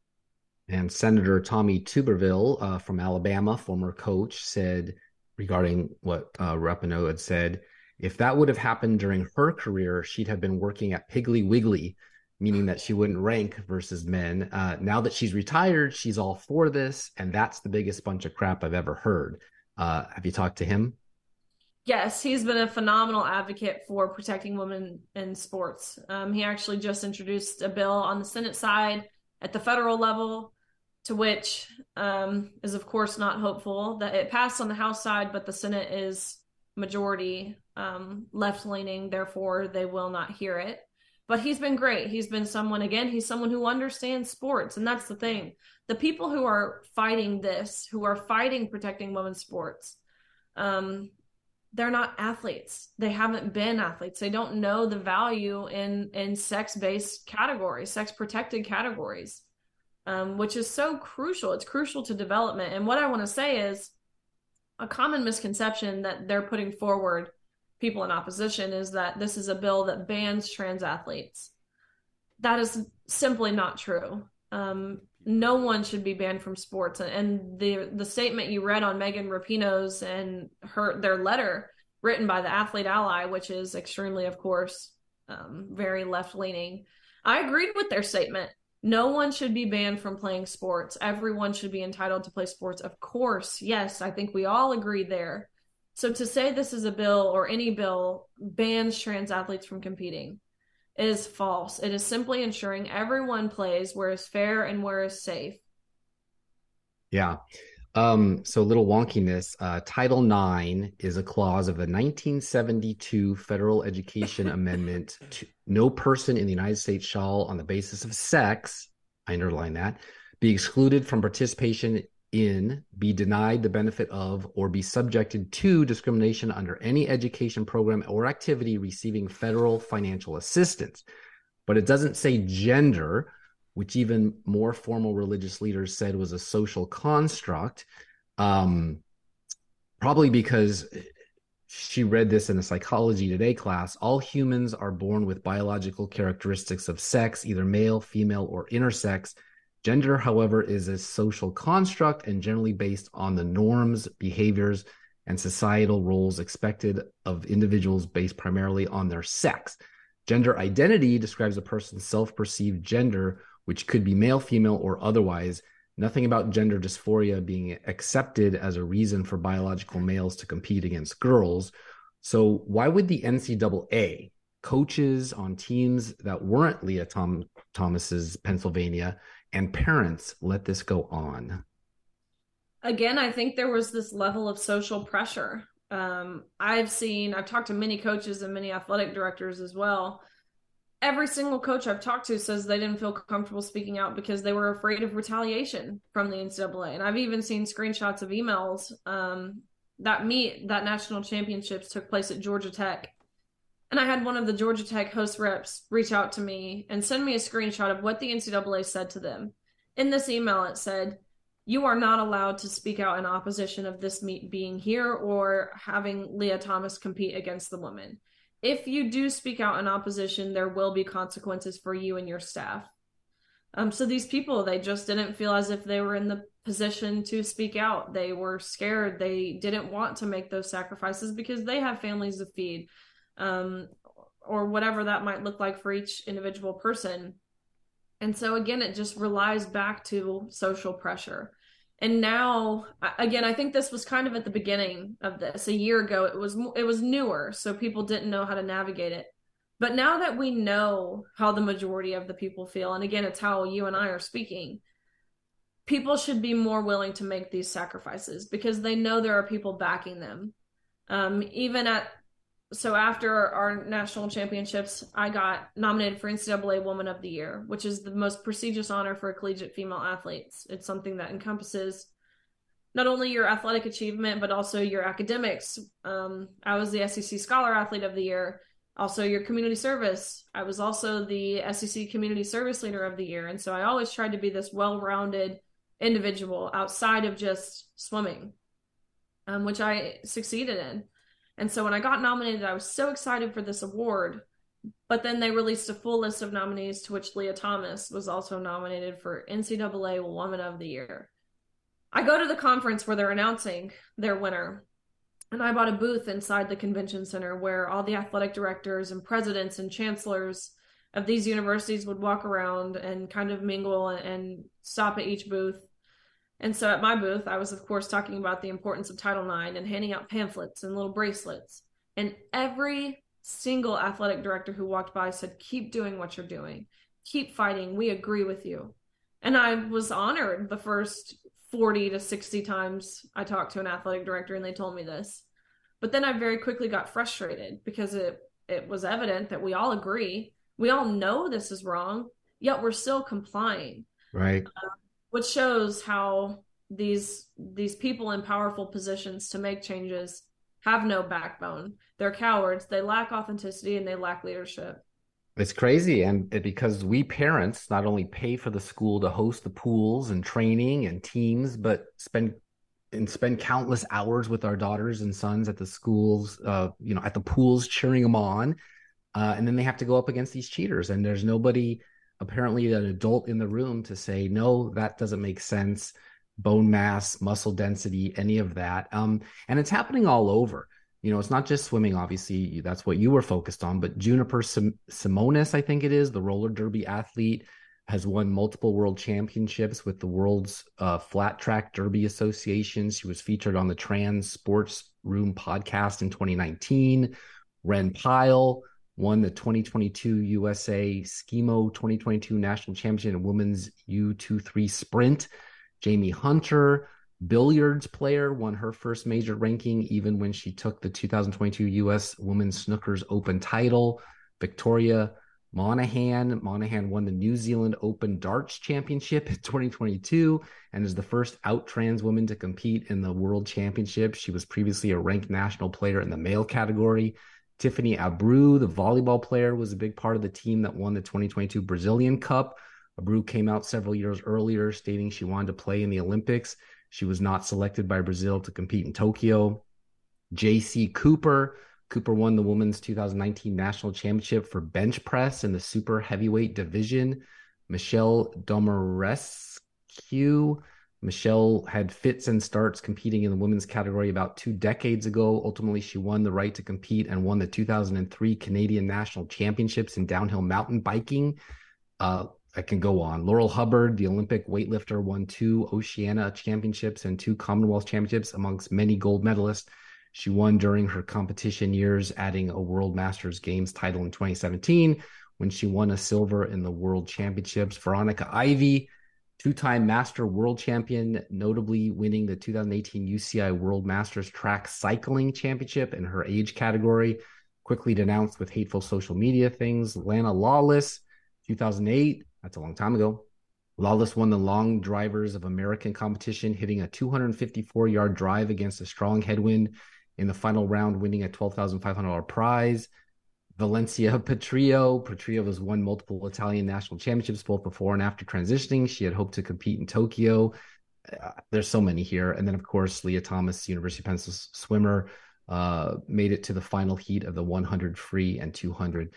B: And Senator Tommy Tuberville uh, from Alabama, former coach, said regarding what uh, Rapinoe had said, if that would have happened during her career, she'd have been working at Piggly Wiggly, meaning that she wouldn't rank versus men. Uh, now that she's retired, she's all for this, and that's the biggest bunch of crap I've ever heard. Uh, have you talked to him?
C: Yes, he's been a phenomenal advocate for protecting women in sports. Um, he actually just introduced a bill on the Senate side at the federal level, to which um, is, of course, not hopeful that it passed on the House side, but the Senate is majority um, left-leaning, therefore they will not hear it. But he's been great. He's been someone, again, he's someone who understands sports. And that's the thing. The people who are fighting this, who are fighting protecting women's sports, um, they're not athletes. They haven't been athletes. They don't know the value in, in sex-based categories, sex-protected categories, um, which is so crucial. It's crucial to development. And what I want to say is a common misconception that they're putting forward, people in opposition, is that this is a bill that bans trans athletes. That is simply not true. Um, no one should be banned from sports. And the the statement you read on Megan Rapinoe's and her their letter written by the Athlete Ally, which is extremely, of course, um, very left-leaning, I agreed with their statement. No one should be banned from playing sports. Everyone should be entitled to play sports. Of course, yes, I think we all agree there. So to say this is a bill, or any bill, bans trans athletes from competing is false. It is simply ensuring everyone plays where is fair and where is safe.
B: Yeah. Um, so a little wonkiness. Uh, Title nine is a clause of the nineteen seventy-two Federal Education Amendment. To, no person in the United States shall, on the basis of sex, I underline that, be excluded from participation in, be denied the benefit of, or be subjected to discrimination under any education program or activity receiving federal financial assistance. But it doesn't say gender, which even more formal religious leaders said was a social construct, um, probably because she read this in a Psychology Today class. All humans are born with biological characteristics of sex, either male, female, or intersex. Gender, however, is a social construct and generally based on the norms, behaviors, and societal roles expected of individuals based primarily on their sex. Gender identity describes a person's self-perceived gender, which could be male, female, or otherwise. Nothing about gender dysphoria being accepted as a reason for biological males to compete against girls. So why would the N C double A, coaches on teams that weren't Leah Tom- Thomas's Pennsylvania, and parents let this go on?
C: Again, I think there was this level of social pressure. Um, I've seen, I've talked to many coaches and many athletic directors as well. Every single coach I've talked to says they didn't feel comfortable speaking out because they were afraid of retaliation from the N C double A. And I've even seen screenshots of emails. Um, that meet, that national championships took place at Georgia Tech. And I had one of the Georgia Tech host reps reach out to me and send me a screenshot of what the N C double A said to them. In this email, it said, "You are not allowed to speak out in opposition of this meet being here or having Leah Thomas compete against the woman. If you do speak out in opposition, there will be consequences for you and your staff." Um, so these people, they just didn't feel as if they were in the position to speak out. They were scared. They didn't want to make those sacrifices because they have families to feed. Um, or whatever that might look like for each individual person. And so again, it just relies back to social pressure. And now, again, I think this was kind of at the beginning of this. A year ago, it was it was newer, so people didn't know how to navigate it. But now that we know how the majority of the people feel, and again, it's how you and I are speaking, people should be more willing to make these sacrifices because they know there are people backing them. Um, even at so after our national championships, I got nominated for N C double A Woman of the Year, which is the most prestigious honor for collegiate female athletes. It's something that encompasses not only your athletic achievement, but also your academics. Um, I was the S E C Scholar Athlete of the Year, also your community service. I was also the S E C Community Service Leader of the Year. And so I always tried to be this well-rounded individual outside of just swimming, um, which I succeeded in. And so when I got nominated, I was so excited for this award. But then they released a full list of nominees, to which Leah Thomas was also nominated for N C double A Woman of the Year. I go to the conference where they're announcing their winner, and I bought a booth inside the convention center where all the athletic directors and presidents and chancellors of these universities would walk around and kind of mingle and stop at each booth. And so at my booth, I was, of course, talking about the importance of Title nine and handing out pamphlets and little bracelets. And every single athletic director who walked by said, keep doing what you're doing. Keep fighting. We agree with you. And I was honored the first forty to sixty times I talked to an athletic director and they told me this. But then I very quickly got frustrated because it, it was evident that we all agree. We all know this is wrong, yet we're still complying.
B: Right.
C: Uh, which shows how these these people in powerful positions to make changes have no backbone. They're cowards. They lack authenticity and they lack leadership.
B: It's crazy. And it, because we parents not only pay for the school to host the pools and training and teams, but spend and spend countless hours with our daughters and sons at the schools, uh, you know, at the pools, cheering them on. Uh, and then they have to go up against these cheaters. And there's nobody, apparently an adult in the room, to say, no, that doesn't make sense. Bone mass, muscle density, any of that. Um, and it's happening all over. You know, it's not just swimming, obviously, that's what you were focused on, but Juniper Sim- Simonis, I think it is, the roller derby athlete, has won multiple world championships with the World's uh, Flat Track Derby Association. She was featured on the Trans Sports Room podcast in twenty nineteen. Ren Pyle won the twenty twenty-two U S A Skimo twenty twenty-two National Championship in Women's U twenty-three Sprint. Jamie Hunter, billiards player, won her first major ranking even when she took the two thousand twenty-two U S Women's Snookers Open title. Victoria Monahan. Monahan won the New Zealand Open Darts Championship in twenty twenty-two and is the first out trans woman to compete in the World Championship. She was previously a ranked national player in the male category. Tiffany Abreu, the volleyball player, was a big part of the team that won the twenty twenty-two Brazilian Cup. Abreu came out several years earlier stating she wanted to play in the Olympics. She was not selected by Brazil to compete in Tokyo. J C Cooper. Cooper won the women's two thousand nineteen national championship for bench press in the super heavyweight division. Michelle Domarescu. Michelle had fits and starts competing in the women's category about two decades ago. Ultimately, she won the right to compete and won the two thousand three Canadian National Championships in downhill mountain biking. Uh, I can go on. Laurel Hubbard, the Olympic weightlifter, won two Oceania championships and two Commonwealth championships amongst many gold medalists. She won during her competition years, adding a World Masters Games title in twenty seventeen when she won a silver in the World Championships. Veronica Ivy, two-time Master World Champion, notably winning the two thousand eighteen U C I World Masters Track Cycling Championship in her age category, quickly denounced with hateful social media things. Lana Lawless, two thousand eight, that's a long time ago. Lawless won the Long Drivers of American competition, hitting a two hundred fifty-four yard drive against a strong headwind in the final round, winning a twelve thousand five hundred dollars prize. Valencia Petrillo. Petrillo has won multiple Italian national championships, both before and after transitioning. She had hoped to compete in Tokyo. Uh, there's so many here. And then, of course, Leah Thomas, University of Pennsylvania swimmer, uh, made it to the final heat of the one hundred free and two hundred.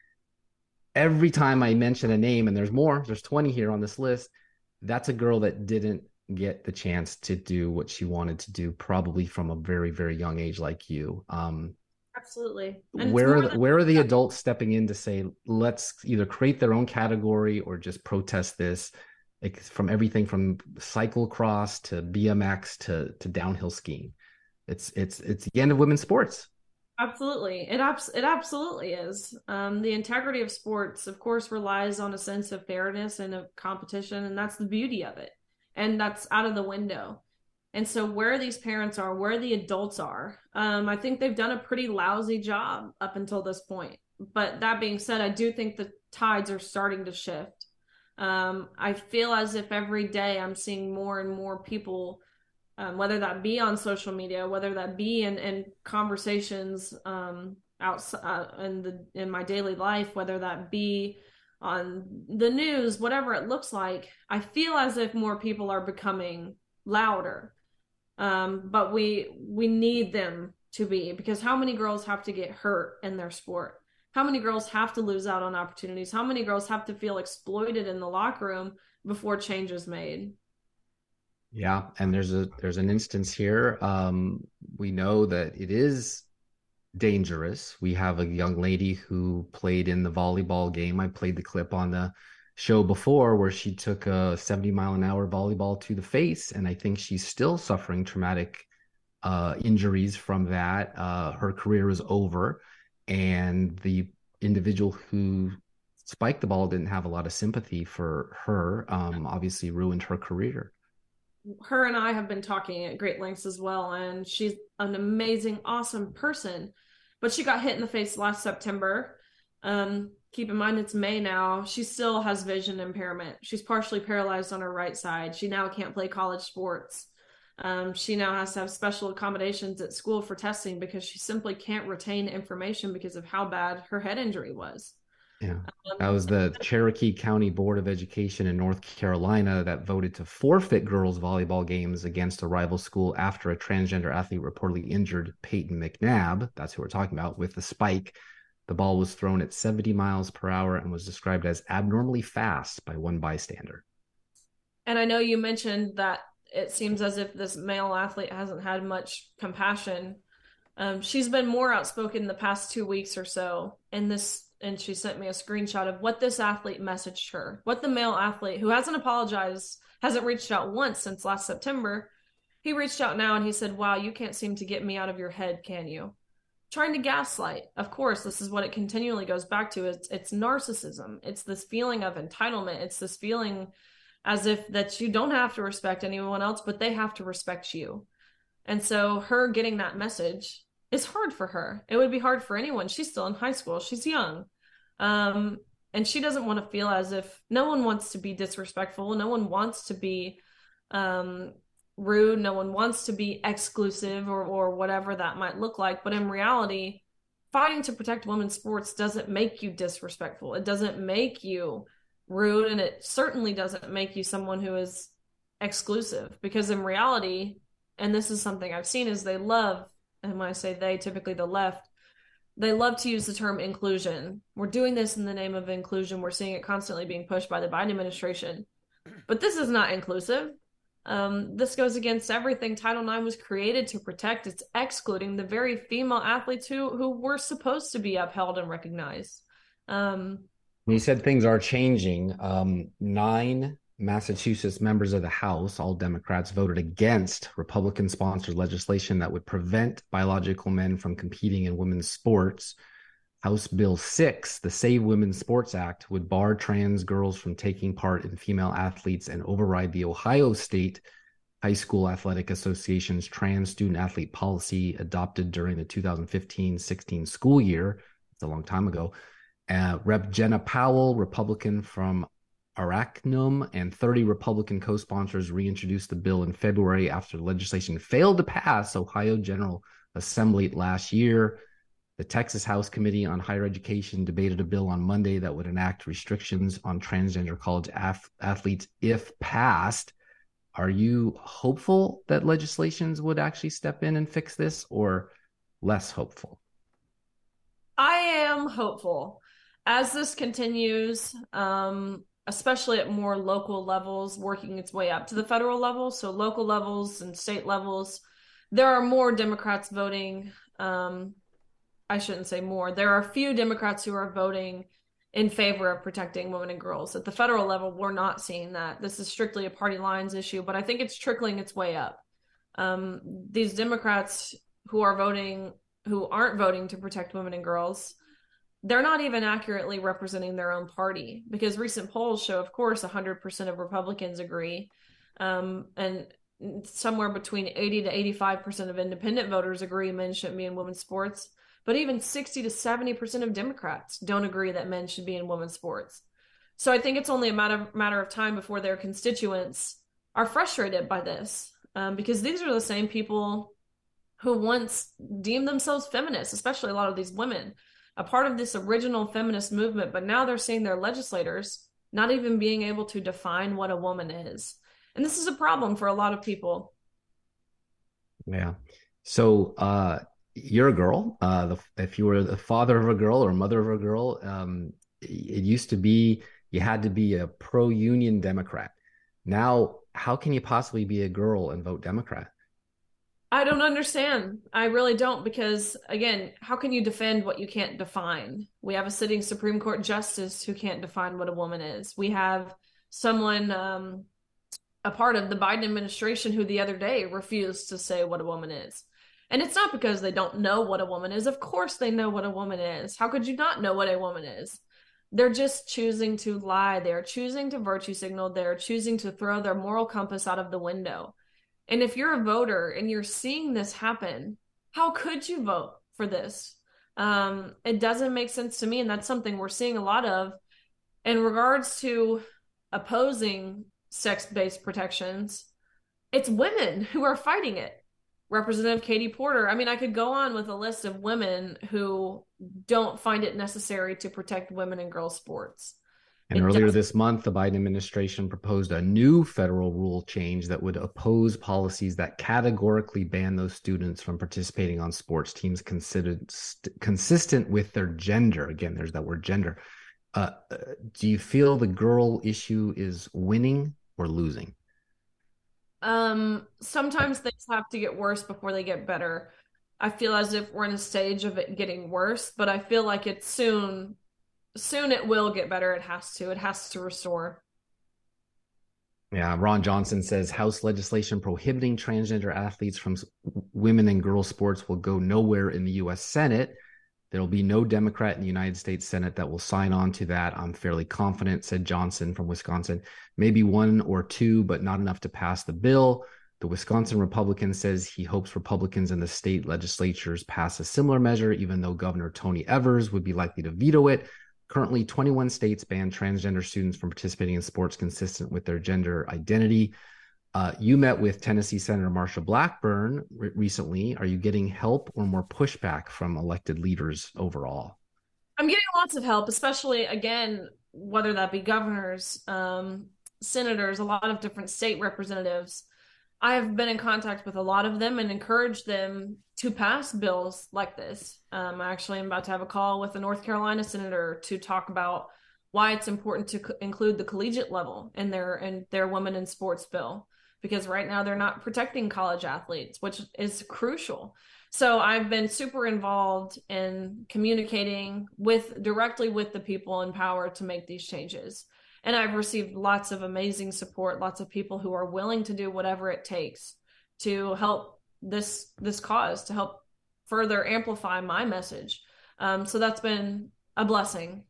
B: Every time I mention a name, and there's more, there's twenty here on this list, that's a girl that didn't get the chance to do what she wanted to do, probably from a very, very young age like you. Um,
C: Absolutely.
B: And where are the, where are the adults stepping in to say, let's either create their own category or just protest this, like from everything from cyclocross to B M X to to downhill skiing? It's it's it's the end of women's sports.
C: Absolutely. It abs- it absolutely is. Um, the integrity of sports, of course, relies on a sense of fairness and of competition, and that's the beauty of it. And that's out of the window. And so where these parents are, where the adults are, um, I think they've done a pretty lousy job up until this point. But that being said, I do think the tides are starting to shift. Um, I feel as if every day I'm seeing more and more people, um, whether that be on social media, whether that be in, in conversations um, outside uh, in the in my daily life, whether that be on the news, whatever it looks like, I feel as if more people are becoming louder. Um, but we we need them to be, because how many girls have to get hurt in their sport? How many girls have to lose out on opportunities? How many girls have to feel exploited in the locker room before change is made?
B: Yeah, and there's a there's an instance here. Um, we know that it is dangerous. We have a young lady who played in the volleyball game. I played the clip on the show before where she took a seventy mile an hour volleyball to the face, and I think she's still suffering traumatic uh, injuries from that. Uh, her career is over, and the individual who spiked the ball didn't have a lot of sympathy for her. Um, obviously ruined her career.
C: Her and I have been talking at great lengths as well, and she's an amazing, awesome person, but she got hit in the face last September. Um, keep in mind it's May now. She still has vision impairment. She's partially paralyzed on her right side. She now can't play college sports. Um, she now has to have special accommodations at school for testing because she simply can't retain information because of how bad her head injury was.
B: Yeah, that was the Cherokee County Board of Education in North Carolina that voted to forfeit girls' volleyball games against a rival school after a transgender athlete reportedly injured Peyton McNabb. That's who we're talking about, with the spike. The ball was thrown at seventy miles per hour and was described as abnormally fast by one bystander.
C: And I know you mentioned that it seems as if this male athlete hasn't had much compassion. Um, she's been more outspoken the past two weeks or so. And this, and she sent me a screenshot of what this athlete messaged her, what the male athlete, who hasn't apologized, hasn't reached out once since last September. He reached out now and he said, "Wow, you can't seem to get me out of your head, can you?" Trying to gaslight. Of course, this is what it continually goes back to. It's, it's narcissism. It's this feeling of entitlement. It's this feeling as if that you don't have to respect anyone else, but they have to respect you. And so her getting that message is hard for her. It would be hard for anyone. She's still in high school. She's young. Um, and she doesn't want to feel as if, no one wants to be disrespectful. No one wants to be um, rude. No one wants to be exclusive or, or whatever that might look like. But in reality, fighting to protect women's sports doesn't make you disrespectful. It doesn't make you rude. And it certainly doesn't make you someone who is exclusive, because in reality, and this is something I've seen, is they love, and when I say they, typically the left, they love to use the term inclusion. We're doing this in the name of inclusion. We're seeing it constantly being pushed by the Biden administration. But this is not inclusive. Um, this goes against everything Title nine was created to protect. It's excluding the very female athletes who, who were supposed to be upheld and recognized. Um,
B: you said things are changing. Um, nine Massachusetts members of the House, all Democrats, voted against Republican-sponsored legislation that would prevent biological men from competing in women's sports. House Bill six, the Save Women's Sports Act, would bar trans girls from taking part in female athletes and override the Ohio State High School Athletic Association's trans student athlete policy adopted during the two thousand fifteen sixteen school year. It's a long time ago. Uh, Representative Jenna Powell, Republican from Arachnum, and thirty Republican co-sponsors reintroduced the bill in February after the legislation failed to pass Ohio General Assembly last year. The Texas House Committee on Higher Education debated a bill on Monday that would enact restrictions on transgender college ath- athletes if passed. Are you hopeful that legislations would actually step in and fix this, or less hopeful?
C: I am hopeful. As this continues, um, especially at more local levels, working its way up to the federal level, so local levels and state levels, there are more Democrats voting. Um, I shouldn't say more. There are a few Democrats who are voting in favor of protecting women and girls. At the federal level, we're not seeing that. This is strictly a party lines issue, but I think it's trickling its way up. Um, these Democrats who are voting, who aren't voting to protect women and girls, they're not even accurately representing their own party, because recent polls show, of course, one hundred percent of Republicans agree. Um, and somewhere between eighty to eighty-five percent of independent voters agree men shouldn't be in women's sports. But even sixty to seventy percent of Democrats don't agree that men should be in women's sports. So I think it's only a matter, matter of time before their constituents are frustrated by this, um, because these are the same people who once deemed themselves feminists, especially a lot of these women, a part of this original feminist movement, but now they're seeing their legislators not even being able to define what a woman is. And this is a problem for a lot of people.
B: Yeah. So uh, you're a girl. Uh, the, if you were the father of a girl or mother of a girl, um, it used to be you had to be a pro-union Democrat. Now, how can you possibly be a girl and vote Democrat?
C: I don't understand. I really don't, because again, how can you defend what you can't define? We have a sitting Supreme Court justice who can't define what a woman is. We have someone, um, a part of the Biden administration who the other day refused to say what a woman is. And it's not because they don't know what a woman is. Of course they know what a woman is. How could you not know what a woman is? They're just choosing to lie. They're choosing to virtue signal. They're choosing to throw their moral compass out of the window. And if you're a voter and you're seeing this happen, how could you vote for this? Um, it doesn't make sense to me. And that's something we're seeing a lot of in regards to opposing sex-based protections. It's women who are fighting it. Representative Katie Porter. I mean, I could go on with a list of women who don't find it necessary to protect women in girls' sports.
B: And
C: it
B: earlier
C: does-
B: this month, the Biden administration proposed a new federal rule change that would oppose policies that categorically ban those students from participating on sports teams considered st- consistent with their gender. Again, there's that word gender. Uh, do you feel the girl issue is winning or losing?
C: Um, sometimes things have to get worse before they get better. I feel as if we're in a stage of it getting worse, but I feel like it's soon, soon it will get better. It has to, it has to restore.
B: Yeah, Ron Johnson says House legislation prohibiting transgender athletes from s- women and girls sports will go nowhere in the U S Senate. There will be no Democrat in the United States Senate that will sign on to that. I'm fairly confident, said Johnson from Wisconsin. Maybe one or two, but not enough to pass the bill. The Wisconsin Republican says he hopes Republicans in the state legislatures pass a similar measure, even though Governor Tony Evers would be likely to veto it. Currently, twenty-one states ban transgender students from participating in sports consistent with their gender identity. Uh, you met with Tennessee Senator Marsha Blackburn re- recently. Are you getting help or more pushback from elected leaders overall?
C: I'm getting lots of help, especially, again, whether that be governors, um, senators, a lot of different state representatives. I have been in contact with a lot of them and encouraged them to pass bills like this. Um, I actually am about to have a call with a North Carolina senator to talk about why it's important to co- include the collegiate level in their in their women in sports bill, because right now they're not protecting college athletes, which is crucial. So I've been super involved in communicating with directly with the people in power to make these changes. And I've received lots of amazing support, lots of people who are willing to do whatever it takes to help this this cause, to help further amplify my message. Um, so that's been a blessing.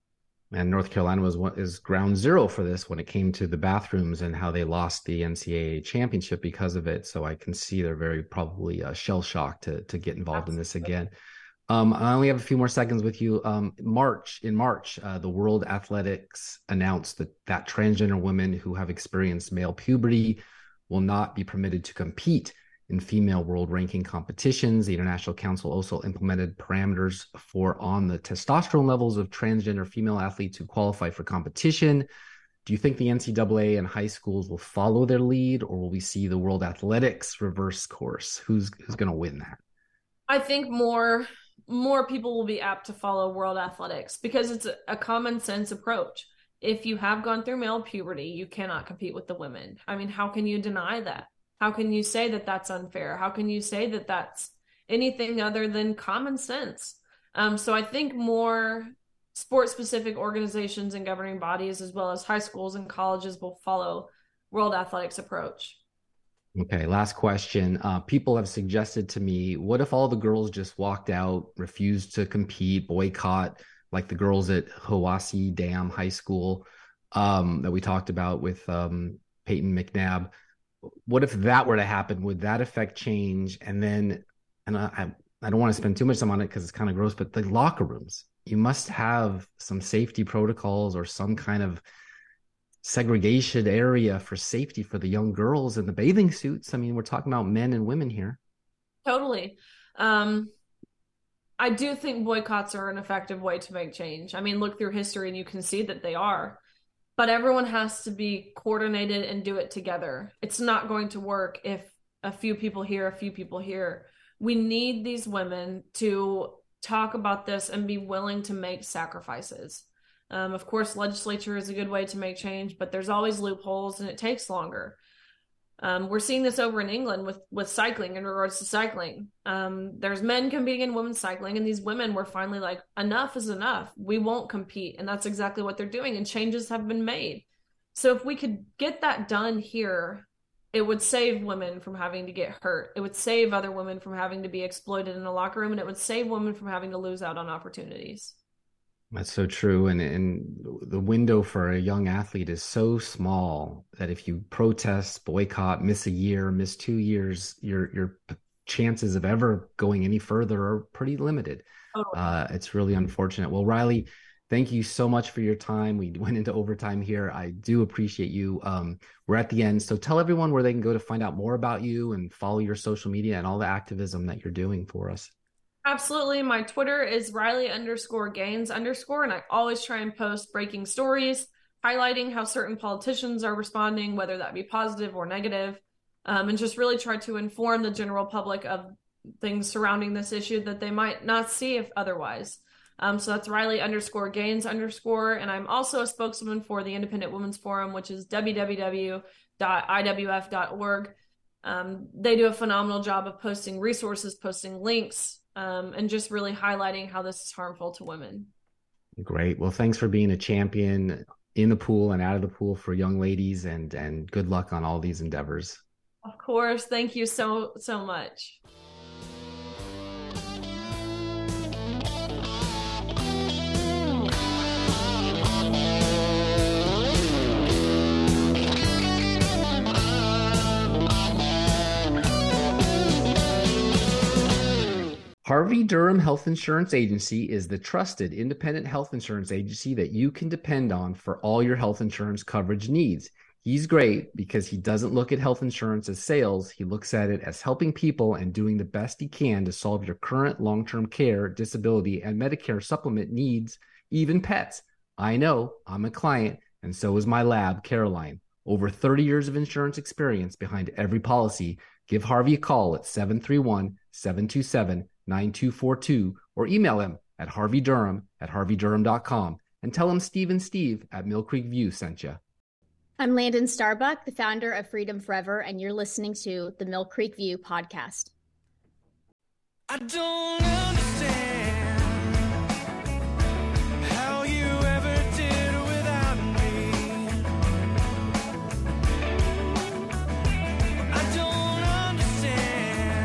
B: And North Carolina was what is ground zero for this when it came to the bathrooms and how they lost the N C double A championship because of it. So I can see they're very probably uh, shell shocked to to get involved Absolutely. in this again. Um, I only have a few more seconds with you. Um, March in March, uh, the World Athletics announced that that transgender women who have experienced male puberty will not be permitted to compete in female world ranking competitions. The International Council also implemented parameters for on the testosterone levels of transgender female athletes who qualify for competition. Do you think the N C double A and high schools will follow their lead, or will we see the World Athletics reverse course? Who's who's going to win that?
C: I think more more people will be apt to follow World Athletics because it's a, a common sense approach. If you have gone through male puberty, you cannot compete with the women. I mean, how can you deny that? How can you say that that's unfair? How can you say that that's anything other than common sense? Um, so I think more sport-specific organizations and governing bodies, as well as high schools and colleges, will follow World Athletics' approach.
B: Okay, last question. Uh, people have suggested to me, what if all the girls just walked out, refused to compete, boycott, like the girls at Hawassi Dam High School um, that we talked about with um, Peyton McNabb? what if that were to happen? Would that affect change? And then, and I, I don't want to spend too much time on it because it's kind of gross, but the locker rooms, you must have some safety protocols or some kind of segregation area for safety for the young girls in the bathing suits. I mean, we're talking about men and women here.
C: Totally. Um, I do think boycotts are an effective way to make change. I mean, look through history and you can see that they are. But everyone has to be coordinated and do it together. It's not going to work if a few people here, a few people here. We need these women to talk about this and be willing to make sacrifices. Um, of course, legislature is a good way to make change, but there's always loopholes and it takes longer. Um, we're seeing this over in England with, with cycling in regards to cycling. Um, there's men competing in women's cycling, and these women were finally like, enough is enough. We won't compete. And that's exactly what they're doing. And changes have been made. So if we could get that done here, it would save women from having to get hurt. It would save other women from having to be exploited in a locker room, and it would save women from having to lose out on opportunities.
B: That's so true. And, and the window for a young athlete is so small that if you protest, boycott, miss a year, miss two years, your your chances of ever going any further are pretty limited. Oh. Uh, it's really unfortunate. Well, Riley, thank you so much for your time. We went into overtime here. I do appreciate you. Um, we're at the end. So tell everyone where they can go to find out more about you and follow your social media and all the activism that you're doing for us.
C: Absolutely. My Twitter is Riley underscore Gaines underscore, and I always try and post breaking stories, highlighting how certain politicians are responding, whether that be positive or negative, um, and just really try to inform the general public of things surrounding this issue that they might not see if otherwise. Um, so that's Riley underscore Gaines underscore, and I'm also a spokeswoman for the Independent Women's Forum, which is w w w dot i w f dot org. Um, they do a phenomenal job of posting resources, posting links, Um, and just really highlighting how this is harmful to women.
B: Great. Well, thanks for being a champion in the pool and out of the pool for young ladies, and, and good luck on all these endeavors.
C: Of course. Thank you so, so much.
B: Harvey Durham Health Insurance Agency is the trusted independent health insurance agency that you can depend on for all your health insurance coverage needs. He's great because he doesn't look at health insurance as sales. He looks at it as helping people and doing the best he can to solve your current long-term care, disability, and Medicare supplement needs, even pets. I know, I'm a client, and so is my lab, Caroline. Over thirty years of insurance experience behind every policy. Give Harvey a call at seven three one, seven two seven, nine two four two or email him at harvey durham at harvey durham dot com and tell him Steve and Steve at Mill Creek View sent you.
D: I'm Landon Starbuck, the founder of Freedom Forever, and you're listening to the Mill Creek View podcast. I don't understand how you ever did without me. I don't understand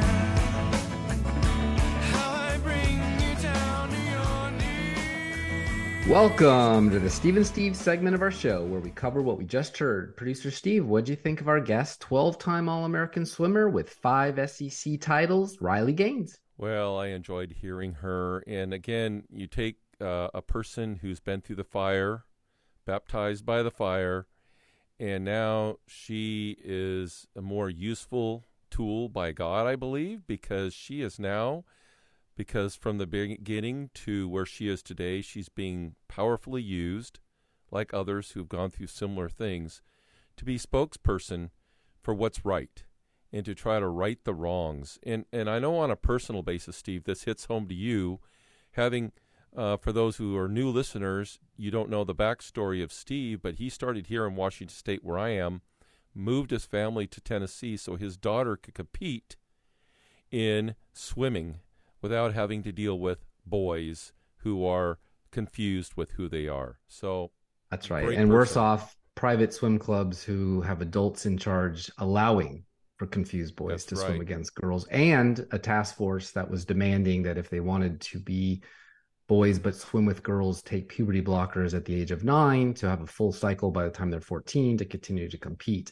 D: how I bring you down to your knees.
B: Welcome to the Steve and Steve segment of our show where we cover what we just heard. Producer Steve, what'd you think of our guest, twelve-time All-American swimmer with five S E C titles, Riley Gaines?
A: Well, I enjoyed hearing her. And again, you take uh, a person who's been through the fire, baptized by the fire, and now she is a more useful tool by God, I believe, because she is now, because from the beginning to where she is today, she's being powerfully used, like others who've gone through similar things, to be spokesperson for what's right and to try to right the wrongs. And and I know on a personal basis, Steve, this hits home to you, having, uh, for those who are new listeners, you don't know the backstory of Steve, but he started here in Washington State where I am, moved his family to Tennessee so his daughter could compete in swimming without having to deal with boys who are confused with who they are. So
B: that's right. And person. Worse off, private swim clubs who have adults in charge allowing for confused boys That's to right. swim against girls, and a task force that was demanding that if they wanted to be boys but swim with girls, take puberty blockers at the age of nine to have a full cycle by the time they're fourteen to continue to compete.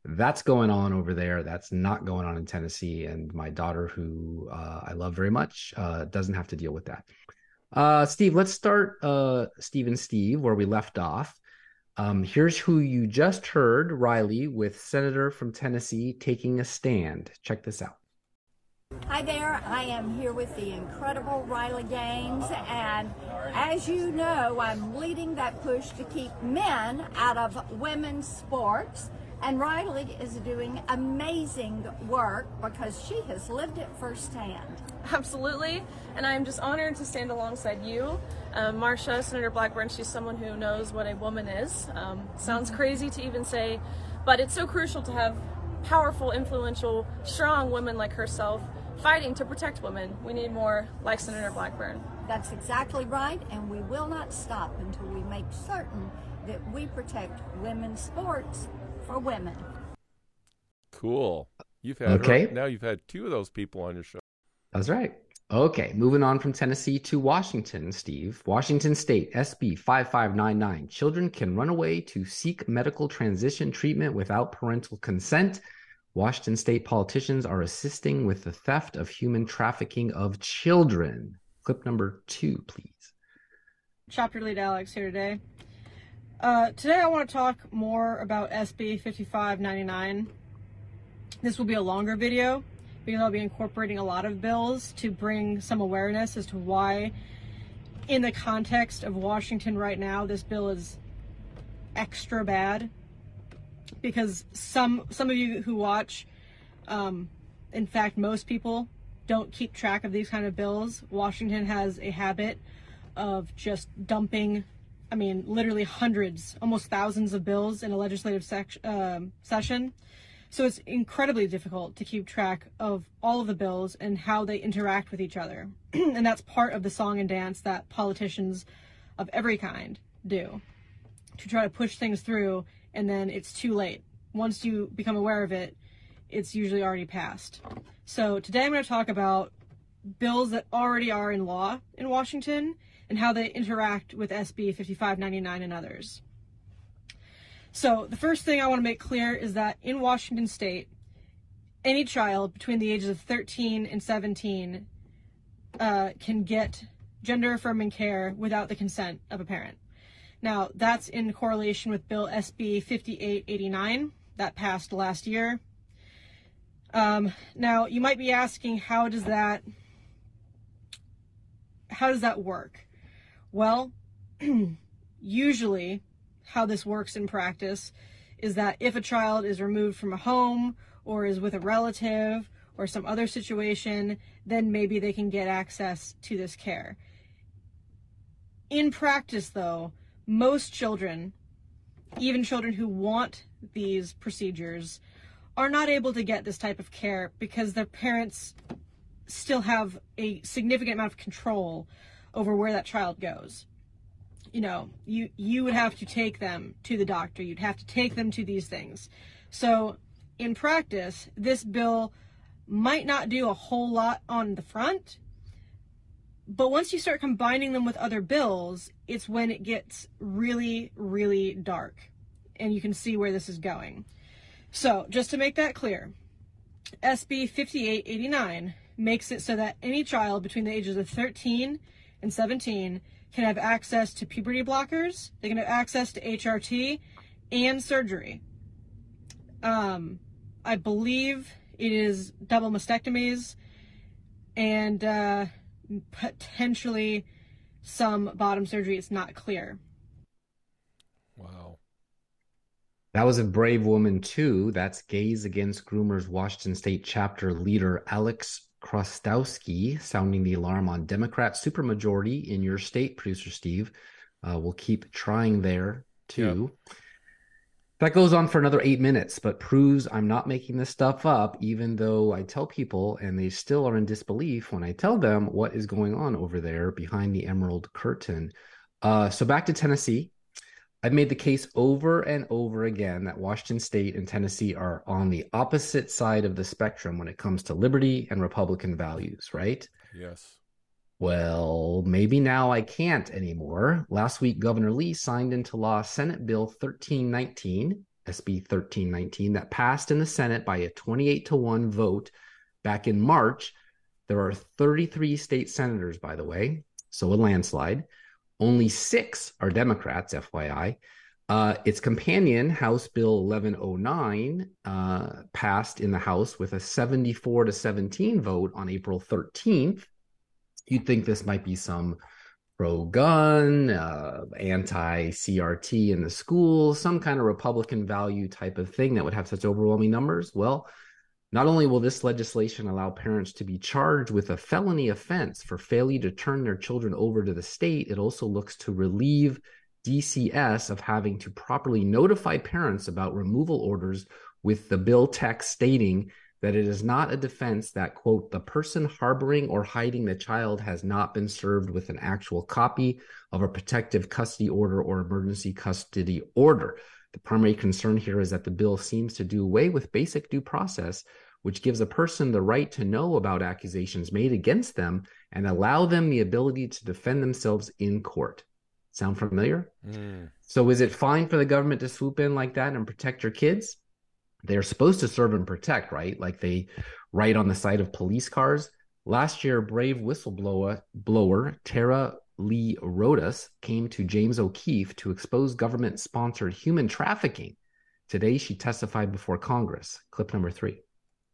B: that's going on over there. That's not going on in Tennessee. And my daughter, who uh, I love very much, uh, doesn't have to deal with that. Uh, Steve, let's start uh, Steve and Steve where we left off. Um, here's who you just heard, Riley, with Senator from Tennessee taking a stand. Check this out.
E: Hi there, I am here with the incredible Riley Gaines, and as you know, I'm leading that push to keep men out of women's sports, and Riley is doing amazing work because she has lived it firsthand.
C: Absolutely, and I'm just honored to stand alongside you. Um, Marsha, Senator Blackburn, she's someone who knows what a woman is. Um, sounds crazy to even say, but it's so crucial to have powerful, influential, strong women like herself fighting to protect women. We need more like Senator Blackburn.
E: That's exactly right, and we will not stop until we make certain that we protect women's sports for women.
A: Cool. You've had
B: okay.
A: her, now you've had two of those people on your show.
B: That's right. Okay, moving on from Tennessee to Washington, Steve. Washington State, S B five five nine nine. Children can run away to seek medical transition treatment without parental consent. Washington State politicians are assisting with the theft of human trafficking of children. Clip number two, please.
F: Chapter Lead Alex here today. Uh, today I want to talk more about S B fifty-five ninety-nine. This will be a longer video because I'll be incorporating a lot of bills to bring some awareness as to why, in the context of Washington right now, this bill is extra bad. Because some some of you who watch, um, in fact, most people don't keep track of these kind of bills. Washington has a habit of just dumping, I mean, literally hundreds, almost thousands of bills in a legislative sec- uh, session. So it's incredibly difficult to keep track of all of the bills and how they interact with each other. And that's part of the song and dance that politicians of every kind do to try to push things through. And then it's too late. Once you become aware of it, it's usually already passed. So today I'm going to talk about bills that already are in law in Washington and how they interact with S B fifty-five ninety-nine and others. So the first thing I want to make clear is that in Washington State, any child between the ages of thirteen and seventeen uh, can get gender-affirming care without the consent of a parent. Now, that's in correlation with Bill S B fifty-eight eighty-nine that passed last year. Um, now, you might be asking, how does that, how does that work? Well, usually how this works in practice is that if a child is removed from a home or is with a relative or some other situation, then maybe they can get access to this care. In practice, though, most children, even children who want these procedures, are not able to get this type of care because their parents still have a significant amount of control over where that child goes. You know, you, you would have to take them to the doctor. You'd have to take them to these things. So in practice, this bill might not do a whole lot on the front, but once you start combining them with other bills, it's when it gets really, really dark. And you can see where this is going. So, just to make that clear, S B fifty-eight eighty-nine makes it so that any child between the ages of thirteen and seventeen can have access to puberty blockers, they can have access to H R T, and surgery. Um, I believe it is double mastectomies, and uh, potentially some bottom surgery. It's not clear.
A: Wow.
B: That was a brave woman too. That's Gays Against Groomers Washington State chapter leader Alex Krostowski sounding the alarm on Democrat supermajority in your state, producer Steve. Uh, we'll keep trying there too. Yep. That goes on for another eight minutes, but proves I'm not making this stuff up, even though I tell people and they still are in disbelief when I tell them what is going on over there behind the emerald curtain. Uh, so back to Tennessee. I've made the case over and over again that Washington State and Tennessee are on the opposite side of the spectrum when it comes to liberty and Republican values, right?
A: Yes.
B: Well, maybe now I can't anymore. Last week, Governor Lee signed into law Senate Bill thirteen nineteen, S B thirteen nineteen, that passed in the Senate by a twenty-eight to one vote back in March. There are thirty-three state senators, by the way, so a landslide. Only six are Democrats, F Y I. Uh, its companion, House Bill eleven oh nine, uh, passed in the House with a seventy-four to seventeen vote on April thirteenth. You'd think this might be some pro-gun, uh, anti-C R T in the schools, some kind of Republican value type of thing that would have such overwhelming numbers. Well, not only will this legislation allow parents to be charged with a felony offense for failure to turn their children over to the state, it also looks to relieve D C S of having to properly notify parents about removal orders, with the bill text stating that it is not a defense that, quote, the person harboring or hiding the child has not been served with an actual copy of a protective custody order or emergency custody order. The primary concern here is that the bill seems to do away with basic due process, which gives a person the right to know about accusations made against them and allow them the ability to defend themselves in court. Sound familiar? Mm. So is it fine for the government to swoop in like that and protect your kids? They're supposed to serve and protect, right? Like they write on the side of police cars. Last year, brave whistleblower blower Tara Lee Rodas came to James O'Keefe to expose government-sponsored human trafficking. Today, she testified before Congress. Clip number three.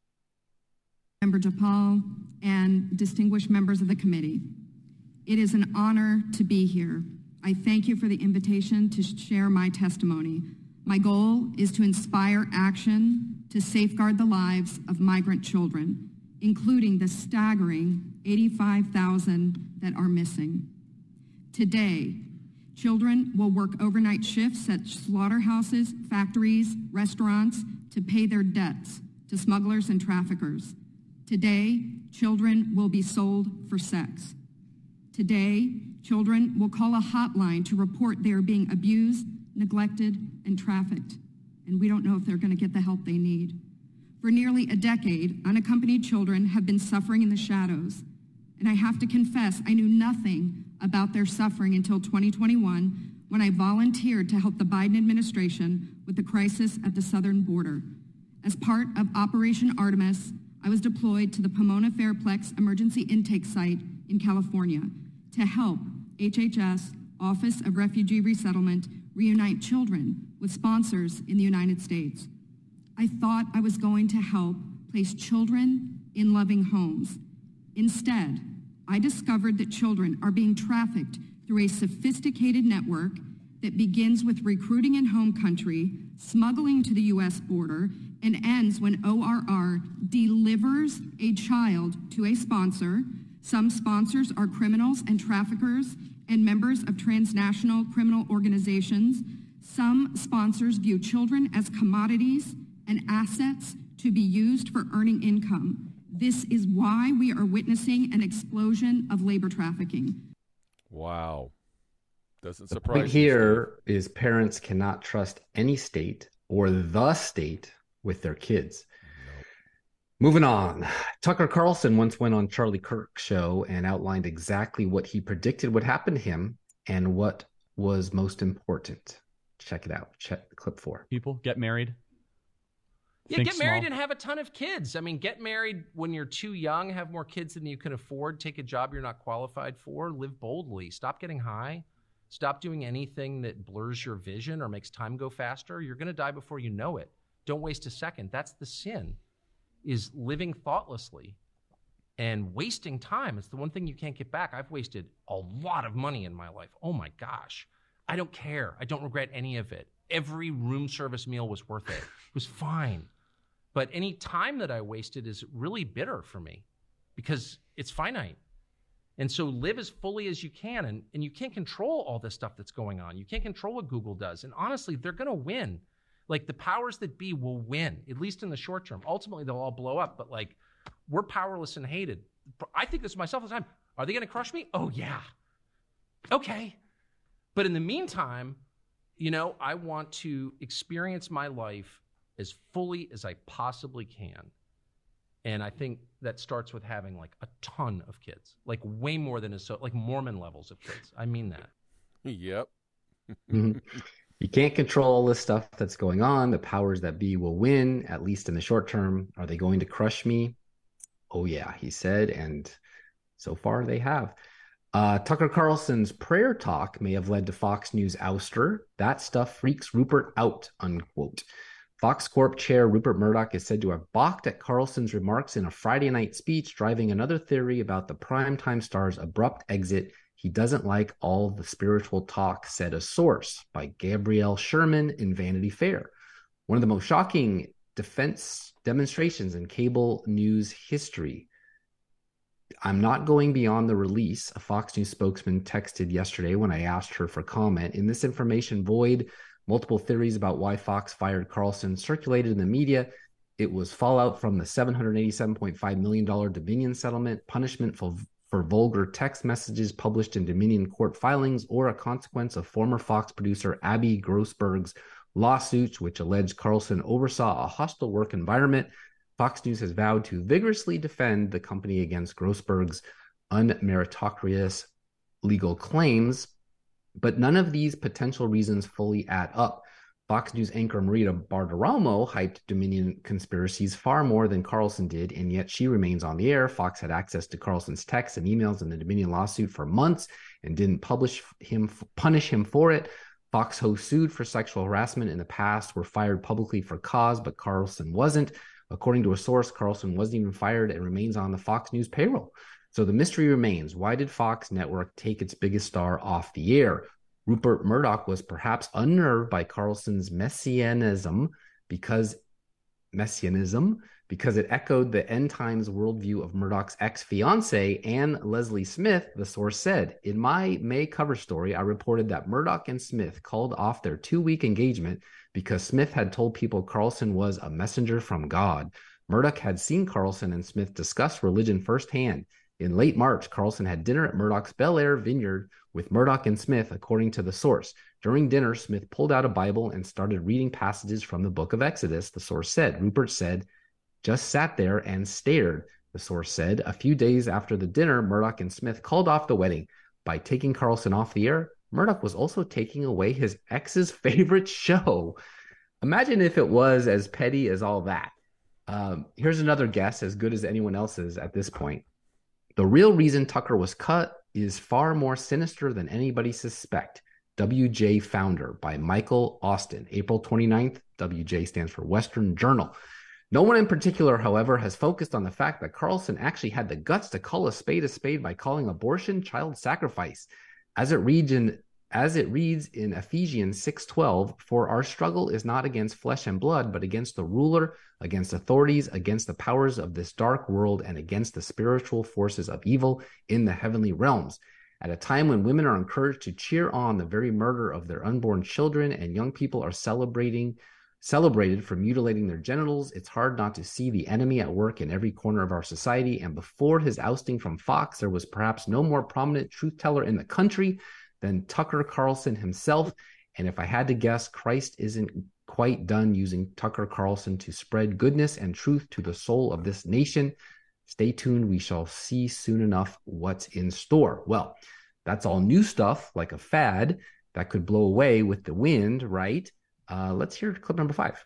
G: Member Japal and distinguished members of the committee, it is an honor to be here. I thank you for the invitation to share my testimony. My goal is to inspire action to safeguard the lives of migrant children, including the staggering eighty-five thousand that are missing. Today, children will work overnight shifts at slaughterhouses, factories, restaurants to pay their debts to smugglers and traffickers. Today, children will be sold for sex. Today, children will call a hotline to report they are being abused, neglected, and trafficked, and we don't know if they're going to get the help they need. For nearly a decade, unaccompanied children have been suffering in the shadows, and I have to confess I knew nothing about their suffering until twenty twenty-one, when I volunteered to help the Biden administration with the crisis at the southern border. As part of Operation Artemis, I was deployed to the Pomona Fairplex Emergency Intake Site in California to help H H S, Office of Refugee Resettlement, reunite children with sponsors in the United States. I thought I was going to help place children in loving homes. Instead, I discovered that children are being trafficked through a sophisticated network that begins with recruiting in home country, smuggling to the U S border, and ends when O R R delivers a child to a sponsor. Some sponsors are criminals and traffickers and members of transnational criminal organizations. Some sponsors view children as commodities and assets to be used for earning income. This is why we are witnessing an explosion of labor trafficking.
A: Wow. Doesn't
B: the
A: surprise
B: point here is parents cannot trust any state or the state with their kids.
A: Nope.
B: Moving on. Tucker Carlson once went on Charlie Kirk's show and outlined exactly what he predicted would happen to him and what was most important. Check it out. Check clip four.
H: People get married.
I: Yeah,
H: Think
I: get married
H: small.
I: and have a ton of kids. I mean, get married when you're too young, have more kids than you can afford, take a job you're not qualified for, live boldly, stop getting high, stop doing anything that blurs your vision or makes time go faster. You're going to die before you know it. Don't waste a second. That's the sin, is living thoughtlessly and wasting time. It's the one thing you can't get back. I've wasted a lot of money in my life. Oh my gosh. I don't care. I don't regret any of it. Every room service meal was worth it. It was fine. But any time that I wasted is really bitter for me because it's finite. And so live as fully as you can. And, and you can't control all this stuff that's going on. You can't control what Google does. And honestly, they're going to win. Like the powers that be will win, at least in the short term. Ultimately, they'll all blow up. But like, we're powerless and hated. I think this myself all the time. Are they going to crush me? Oh, yeah. Okay. But in the meantime, you know, I want to experience my life as fully as I possibly can. And I think that starts with having like a ton of kids, like way more than is so, like Mormon levels of kids. I mean that.
A: Yep.
B: Mm-hmm. You can't control all this stuff that's going on. The powers that be will win, at least in the short term. Are they going to crush me? Oh, yeah, he said. And so far they have. Uh, Tucker Carlson's prayer talk may have led to Fox News ouster. That stuff freaks Rupert out, unquote. Fox Corp chair Rupert Murdoch is said to have balked at Carlson's remarks in a Friday night speech, driving another theory about the primetime star's abrupt exit. He doesn't like all the spiritual talk, said a source, by Gabrielle Sherman in Vanity Fair. One of the most shocking defense demonstrations in cable news history. I'm not going beyond the release, a Fox News spokesman texted yesterday when I asked her for comment. In this information void, multiple theories about why Fox fired Carlson circulated in the media. It was fallout from the seven hundred eighty-seven point five million dollars Dominion settlement, punishment for, for vulgar text messages published in Dominion court filings, or a consequence of former Fox producer Abby Grossberg's lawsuits, which alleged Carlson oversaw a hostile work environment. Fox News has vowed to vigorously defend the company against Grossberg's unmeritorious legal claims, but none of these potential reasons fully add up. Fox News anchor Marita Bartiromo hyped Dominion conspiracies far more than Carlson did, and yet she remains on the air. Fox had access to Carlson's texts and emails in the Dominion lawsuit for months and didn't publish him, punish him for it. Fox hosts sued for sexual harassment in the past were fired publicly for cause, but Carlson wasn't. According to a source, Carlson wasn't even fired and remains on the Fox News payroll. So the mystery remains. Why did Fox Network take its biggest star off the air? Rupert Murdoch was perhaps unnerved by Carlson's messianism because messianism because it echoed the end times worldview of Murdoch's ex-fiancée, Anne Leslie Smith, the source said. In my May cover story, I reported that Murdoch and Smith called off their two-week engagement because Smith had told people Carlson was a messenger from God. Murdoch had seen Carlson and Smith discuss religion firsthand. In late March, Carlson had dinner at Murdoch's Bel Air Vineyard with Murdoch and Smith, according to the source. During dinner, Smith pulled out a Bible and started reading passages from the book of Exodus, the source said. Rupert said, just sat there and stared, the source said. A few days after the dinner, Murdoch and Smith called off the wedding. By taking Carlson off the air, Murdoch was also taking away his ex's favorite show. Imagine if it was as petty as all that. Um, here's another guess, as good as anyone else's at this point. The real reason Tucker was cut is far more sinister than anybody suspect. W J Founder by Michael Austin, April twenty-ninth. W J stands for Western Journal. No one in particular, however, has focused on the fact that Carlson actually had the guts to call a spade a spade by calling abortion child sacrifice. As it reads in, as it reads in Ephesians six twelve, for our struggle is not against flesh and blood, but against the ruler, against authorities, against the powers of this dark world, and against the spiritual forces of evil in the heavenly realms. At a time when women are encouraged to cheer on the very murder of their unborn children and young people are celebrating celebrated for mutilating their genitals, it's hard not to see the enemy at work in every corner of our society. And before his ousting from Fox, there was perhaps no more prominent truth teller in the country than Tucker Carlson himself. And if I had to guess, Christ isn't quite done using Tucker Carlson to spread goodness and truth to the soul of this nation. Stay tuned. We shall see soon enough what's in store. Well, that's all new stuff, like a fad that could blow away with the wind, right? Uh, let's hear clip number five.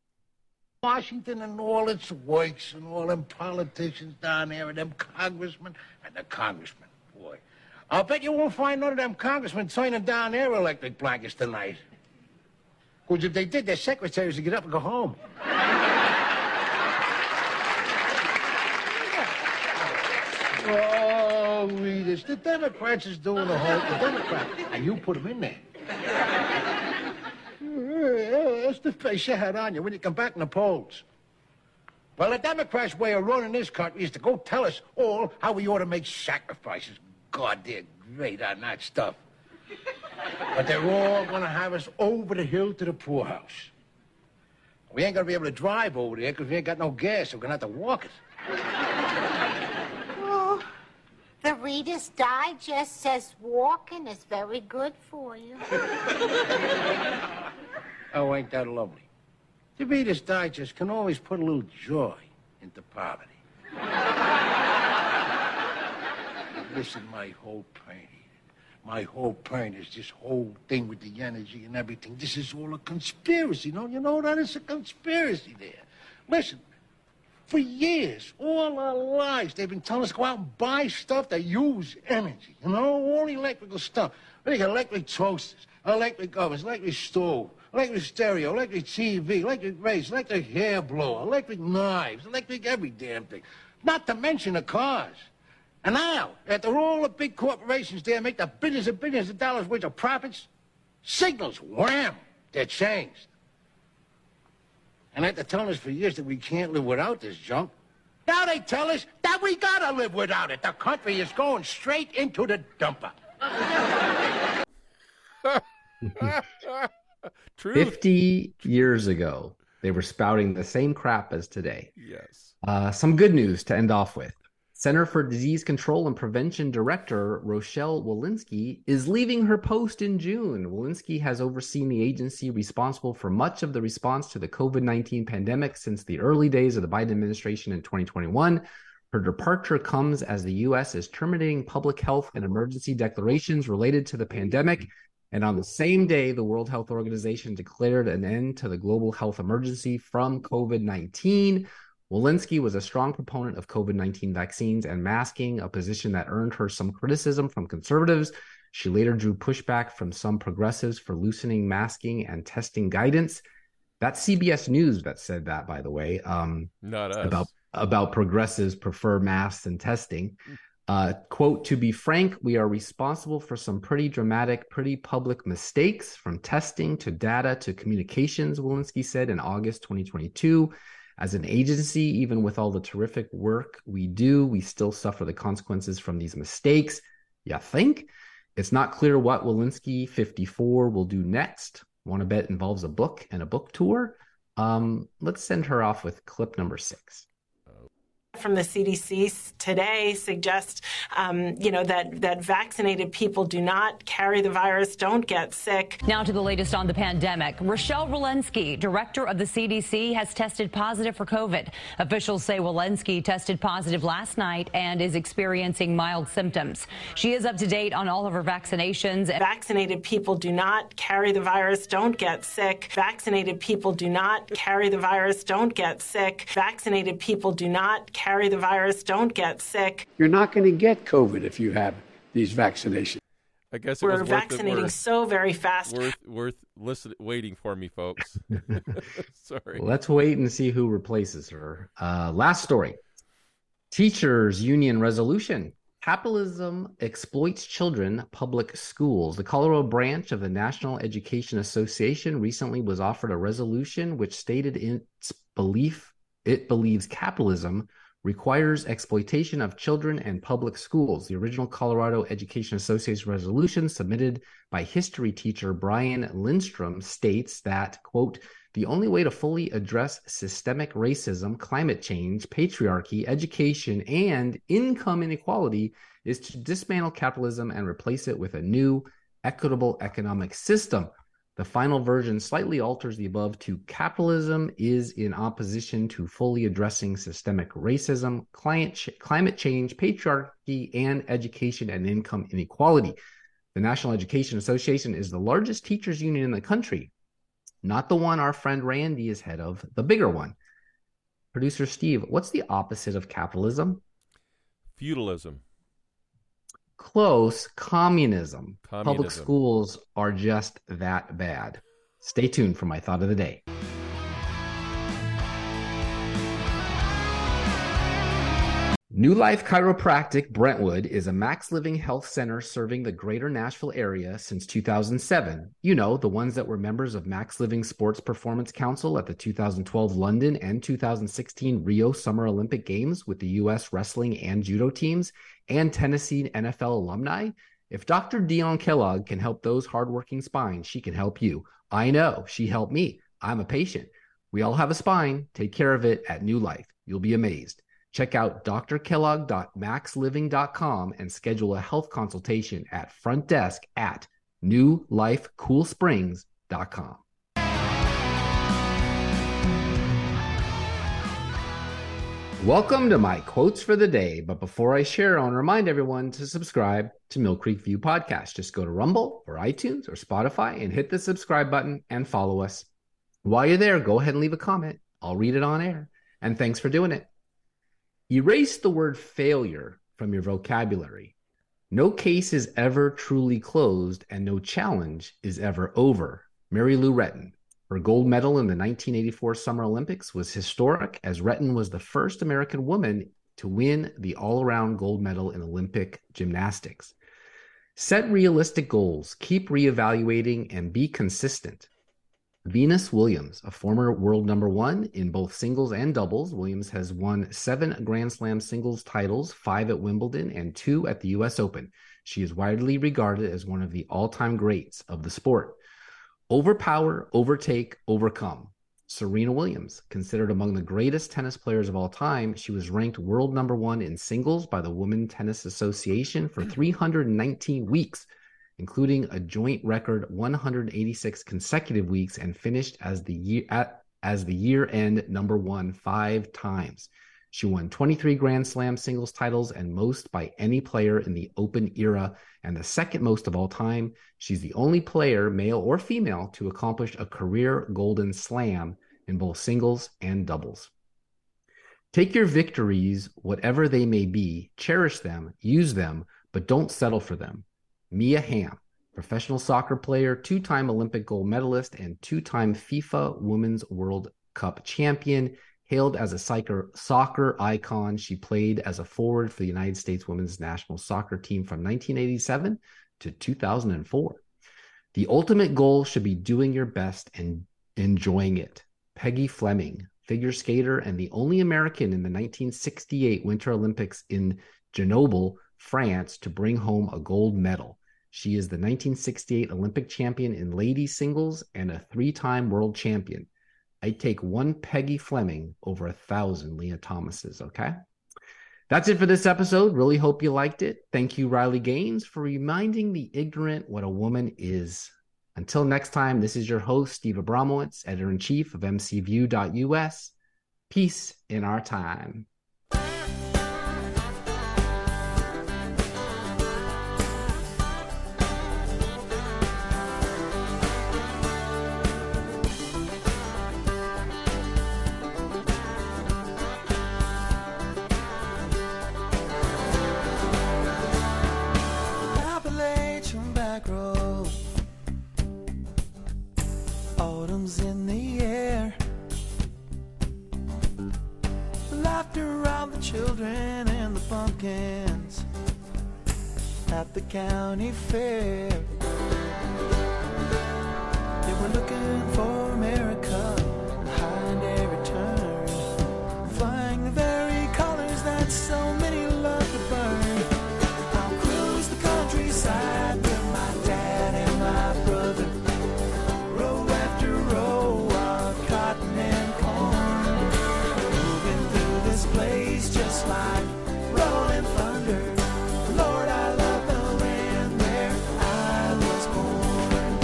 H: Washington and all its works and all them politicians down there and them congressmen and the congressmen, boy. I'll bet you won't find none of them congressmen turning down their electric blankets tonight. Because if they did, their secretaries would get up and go home. Oh, read this. The Democrats is doing the whole... The Democrats. And you put them in there. That's the face you had on you when you come back in the polls. Well, the Democrats' way of running this country is to go tell us all how we ought to make sacrifices. God, they're great on that stuff. But they're all going to have us over the hill to the poorhouse. We ain't going to be able to drive over there because we ain't got no gas, so we're going to have to walk it.
J: Oh, the Reader's Digest says walking is very good for you.
H: Oh, ain't that lovely? The Reader's Digest can always put a little joy into poverty. Listen, my whole pain. My whole point is this whole thing with the energy and everything. This is all a conspiracy. Don't you know that? It's a conspiracy there. Listen, for years, all our lives, they've been telling us to go out and buy stuff that use energy. You know, all electrical stuff. They got electric toasters, electric ovens, electric stove, electric stereo, electric T V, electric race, electric hair blower, electric knives, electric every damn thing. Not to mention the cars. And now, after all the big corporations there make the billions and billions of dollars worth of profits, signals, wham, they're changed. And after telling us for years that we can't live without this junk, now they tell us that we gotta live without it. The country is going straight into the dumper.
A: True.
B: fifty years ago, they were spouting the same crap as today.
A: Yes.
B: Uh, some good news to end off with. Center for Disease Control and Prevention Director Rochelle Walensky is leaving her post in June. Walensky has overseen the agency responsible for much of the response to the COVID nineteen pandemic since the early days of the Biden administration in twenty twenty-one. Her departure comes as the U S is terminating public health and emergency declarations related to the pandemic. And on the same day, the World Health Organization declared an end to the global health emergency from COVID nineteen. Walensky was a strong proponent of COVID nineteen vaccines and masking, a position that earned her some criticism from conservatives. She later drew pushback from some progressives for loosening masking and testing guidance. That's C B S News that said that, by the way. Um,
A: Not us.
B: About, about progressives prefer masks and testing. Uh, quote, to be frank, we are responsible for some pretty dramatic, pretty public mistakes, from testing to data to communications, Walensky said in August twenty twenty-two. As an agency, even with all the terrific work we do, we still suffer the consequences from these mistakes. You think? It's not clear what Walensky, fifty-four, will do next. Want to bet it involves a book and a book tour? Um, let's send her off with clip number six.
K: From the C D C today suggests, um, you know, that, that vaccinated people do not carry the virus, don't get sick.
L: Now to the latest on the pandemic. Rochelle Walensky, director of the C D C, has tested positive for COVID. Officials say Walensky tested positive last night and is experiencing mild symptoms. She is up to date on all of her vaccinations.
K: Vaccinated people do not carry the virus, don't get sick. Vaccinated people do not carry the virus, don't get sick. Vaccinated people do not carry carry the virus, don't get sick.
M: You're not going to get COVID if you have these vaccinations.
A: I guess it
K: we're
A: was
K: vaccinating
A: worth,
K: so very fast.
A: Worth, worth listen, waiting for me, folks. Sorry.
B: Let's wait and see who replaces her. Uh, last story. Teachers union resolution. Capitalism exploits children, public schools. The Colorado branch of the National Education Association recently was offered a resolution which stated its belief, it believes capitalism requires exploitation of children and public schools. The original Colorado Education Association resolution submitted by history teacher Brian Lindstrom states that, quote, the only way to fully address systemic racism, climate change, patriarchy, education, and income inequality is to dismantle capitalism and replace it with a new, equitable economic system. The final version slightly alters the above to capitalism is in opposition to fully addressing systemic racism, climate, ch- climate change, patriarchy, and education and income inequality. The National Education Association is the largest teachers union in the country, not the one our friend Randy is head of, the bigger one. Producer Steve, what's the opposite of capitalism?
A: Feudalism.
B: Close. Communism.
A: Communism.
B: Public schools are just that bad. Stay tuned for my thought of the day. New Life Chiropractic Brentwood is a Max Living Health Center serving the greater Nashville area since two thousand seven. You know, the ones that were members of Max Living Sports Performance Council at the two thousand twelve London and two thousand sixteen Rio Summer Olympic Games with the U S wrestling and judo teams, and Tennessee N F L alumni. If Doctor Dion Kellogg can help those hardworking spines, she can help you. I know, she helped me. I'm a patient. We all have a spine. Take care of it at New Life. You'll be amazed. Check out d r kellogg dot max living dot com and schedule a health consultation at front desk at new life cool springs dot com. Welcome to my quotes for the day. But before I share, I want to remind everyone to subscribe to Mill Creek View Podcast. Just go to Rumble or iTunes or Spotify and hit the subscribe button and follow us. While you're there, go ahead and leave a comment. I'll read it on air. And thanks for doing it. Erase the word failure from your vocabulary. No case is ever truly closed and no challenge is ever over. Mary Lou Retton. Her gold medal in the nineteen eighty-four Summer Olympics was historic, as Retton was the first American woman to win the all-around gold medal in Olympic gymnastics. Set realistic goals, keep reevaluating, and be consistent. Venus Williams, a former world number one in both singles and doubles, Williams has won seven Grand Slam singles titles, five at Wimbledon and two at the U S Open. She is widely regarded as one of the all-time greats of the sport. Overpower, overtake, overcome. Serena Williams, considered among the greatest tennis players of all time, she was ranked world number one in singles by the Women's Tennis Association for three hundred nineteen weeks, including a joint record one hundred eighty-six consecutive weeks, and finished as the year at, as the year-end number one five times. She won twenty-three Grand Slam singles titles and most by any player in the Open era, and the second most of all time. She's the only player, male or female, to accomplish a career Golden Slam in both singles and doubles. Take your victories, whatever they may be, cherish them, use them, but don't settle for them. Mia Hamm, professional soccer player, two-time Olympic gold medalist, and two-time FIFA Women's World Cup champion. Hailed as a soccer, soccer icon, she played as a forward for the United States women's national soccer team from nineteen eighty-seven to two thousand four. The ultimate goal should be doing your best and enjoying it. Peggy Fleming, figure skater and the only American in the nineteen sixty-eight Winter Olympics in Grenoble, France, to bring home a gold medal. She is the nineteen sixty-eight Olympic champion in ladies singles and a three-time world champion. I'd take one Peggy Fleming over a thousand Leah Thomases, okay? That's it for this episode. Really hope you liked it. Thank you, Riley Gaines, for reminding the ignorant what a woman is. Until next time, this is your host, Steve Abramowitz, editor-in-chief of M C View dot U S. Peace in our time.
N: Autumn's in the air, laughter around the children and the pumpkins at the county fair. They were looking for America behind every turn, flying the very colors that so many love to burn. I'll cruise the countryside with my dad and my brother, row after row of cotton and corn, moving through this place just like rolling thunder. Lord, I love the land where I was born.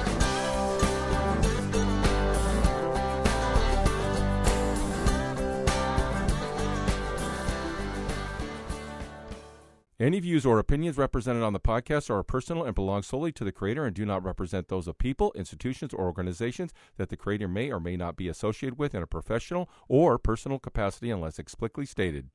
A: Any views or opinions represented on the podcast are personal and belong solely to the creator and do not represent those of people, institutions, or organizations that the creator may or may not be associated with in a professional or personal capacity unless explicitly stated.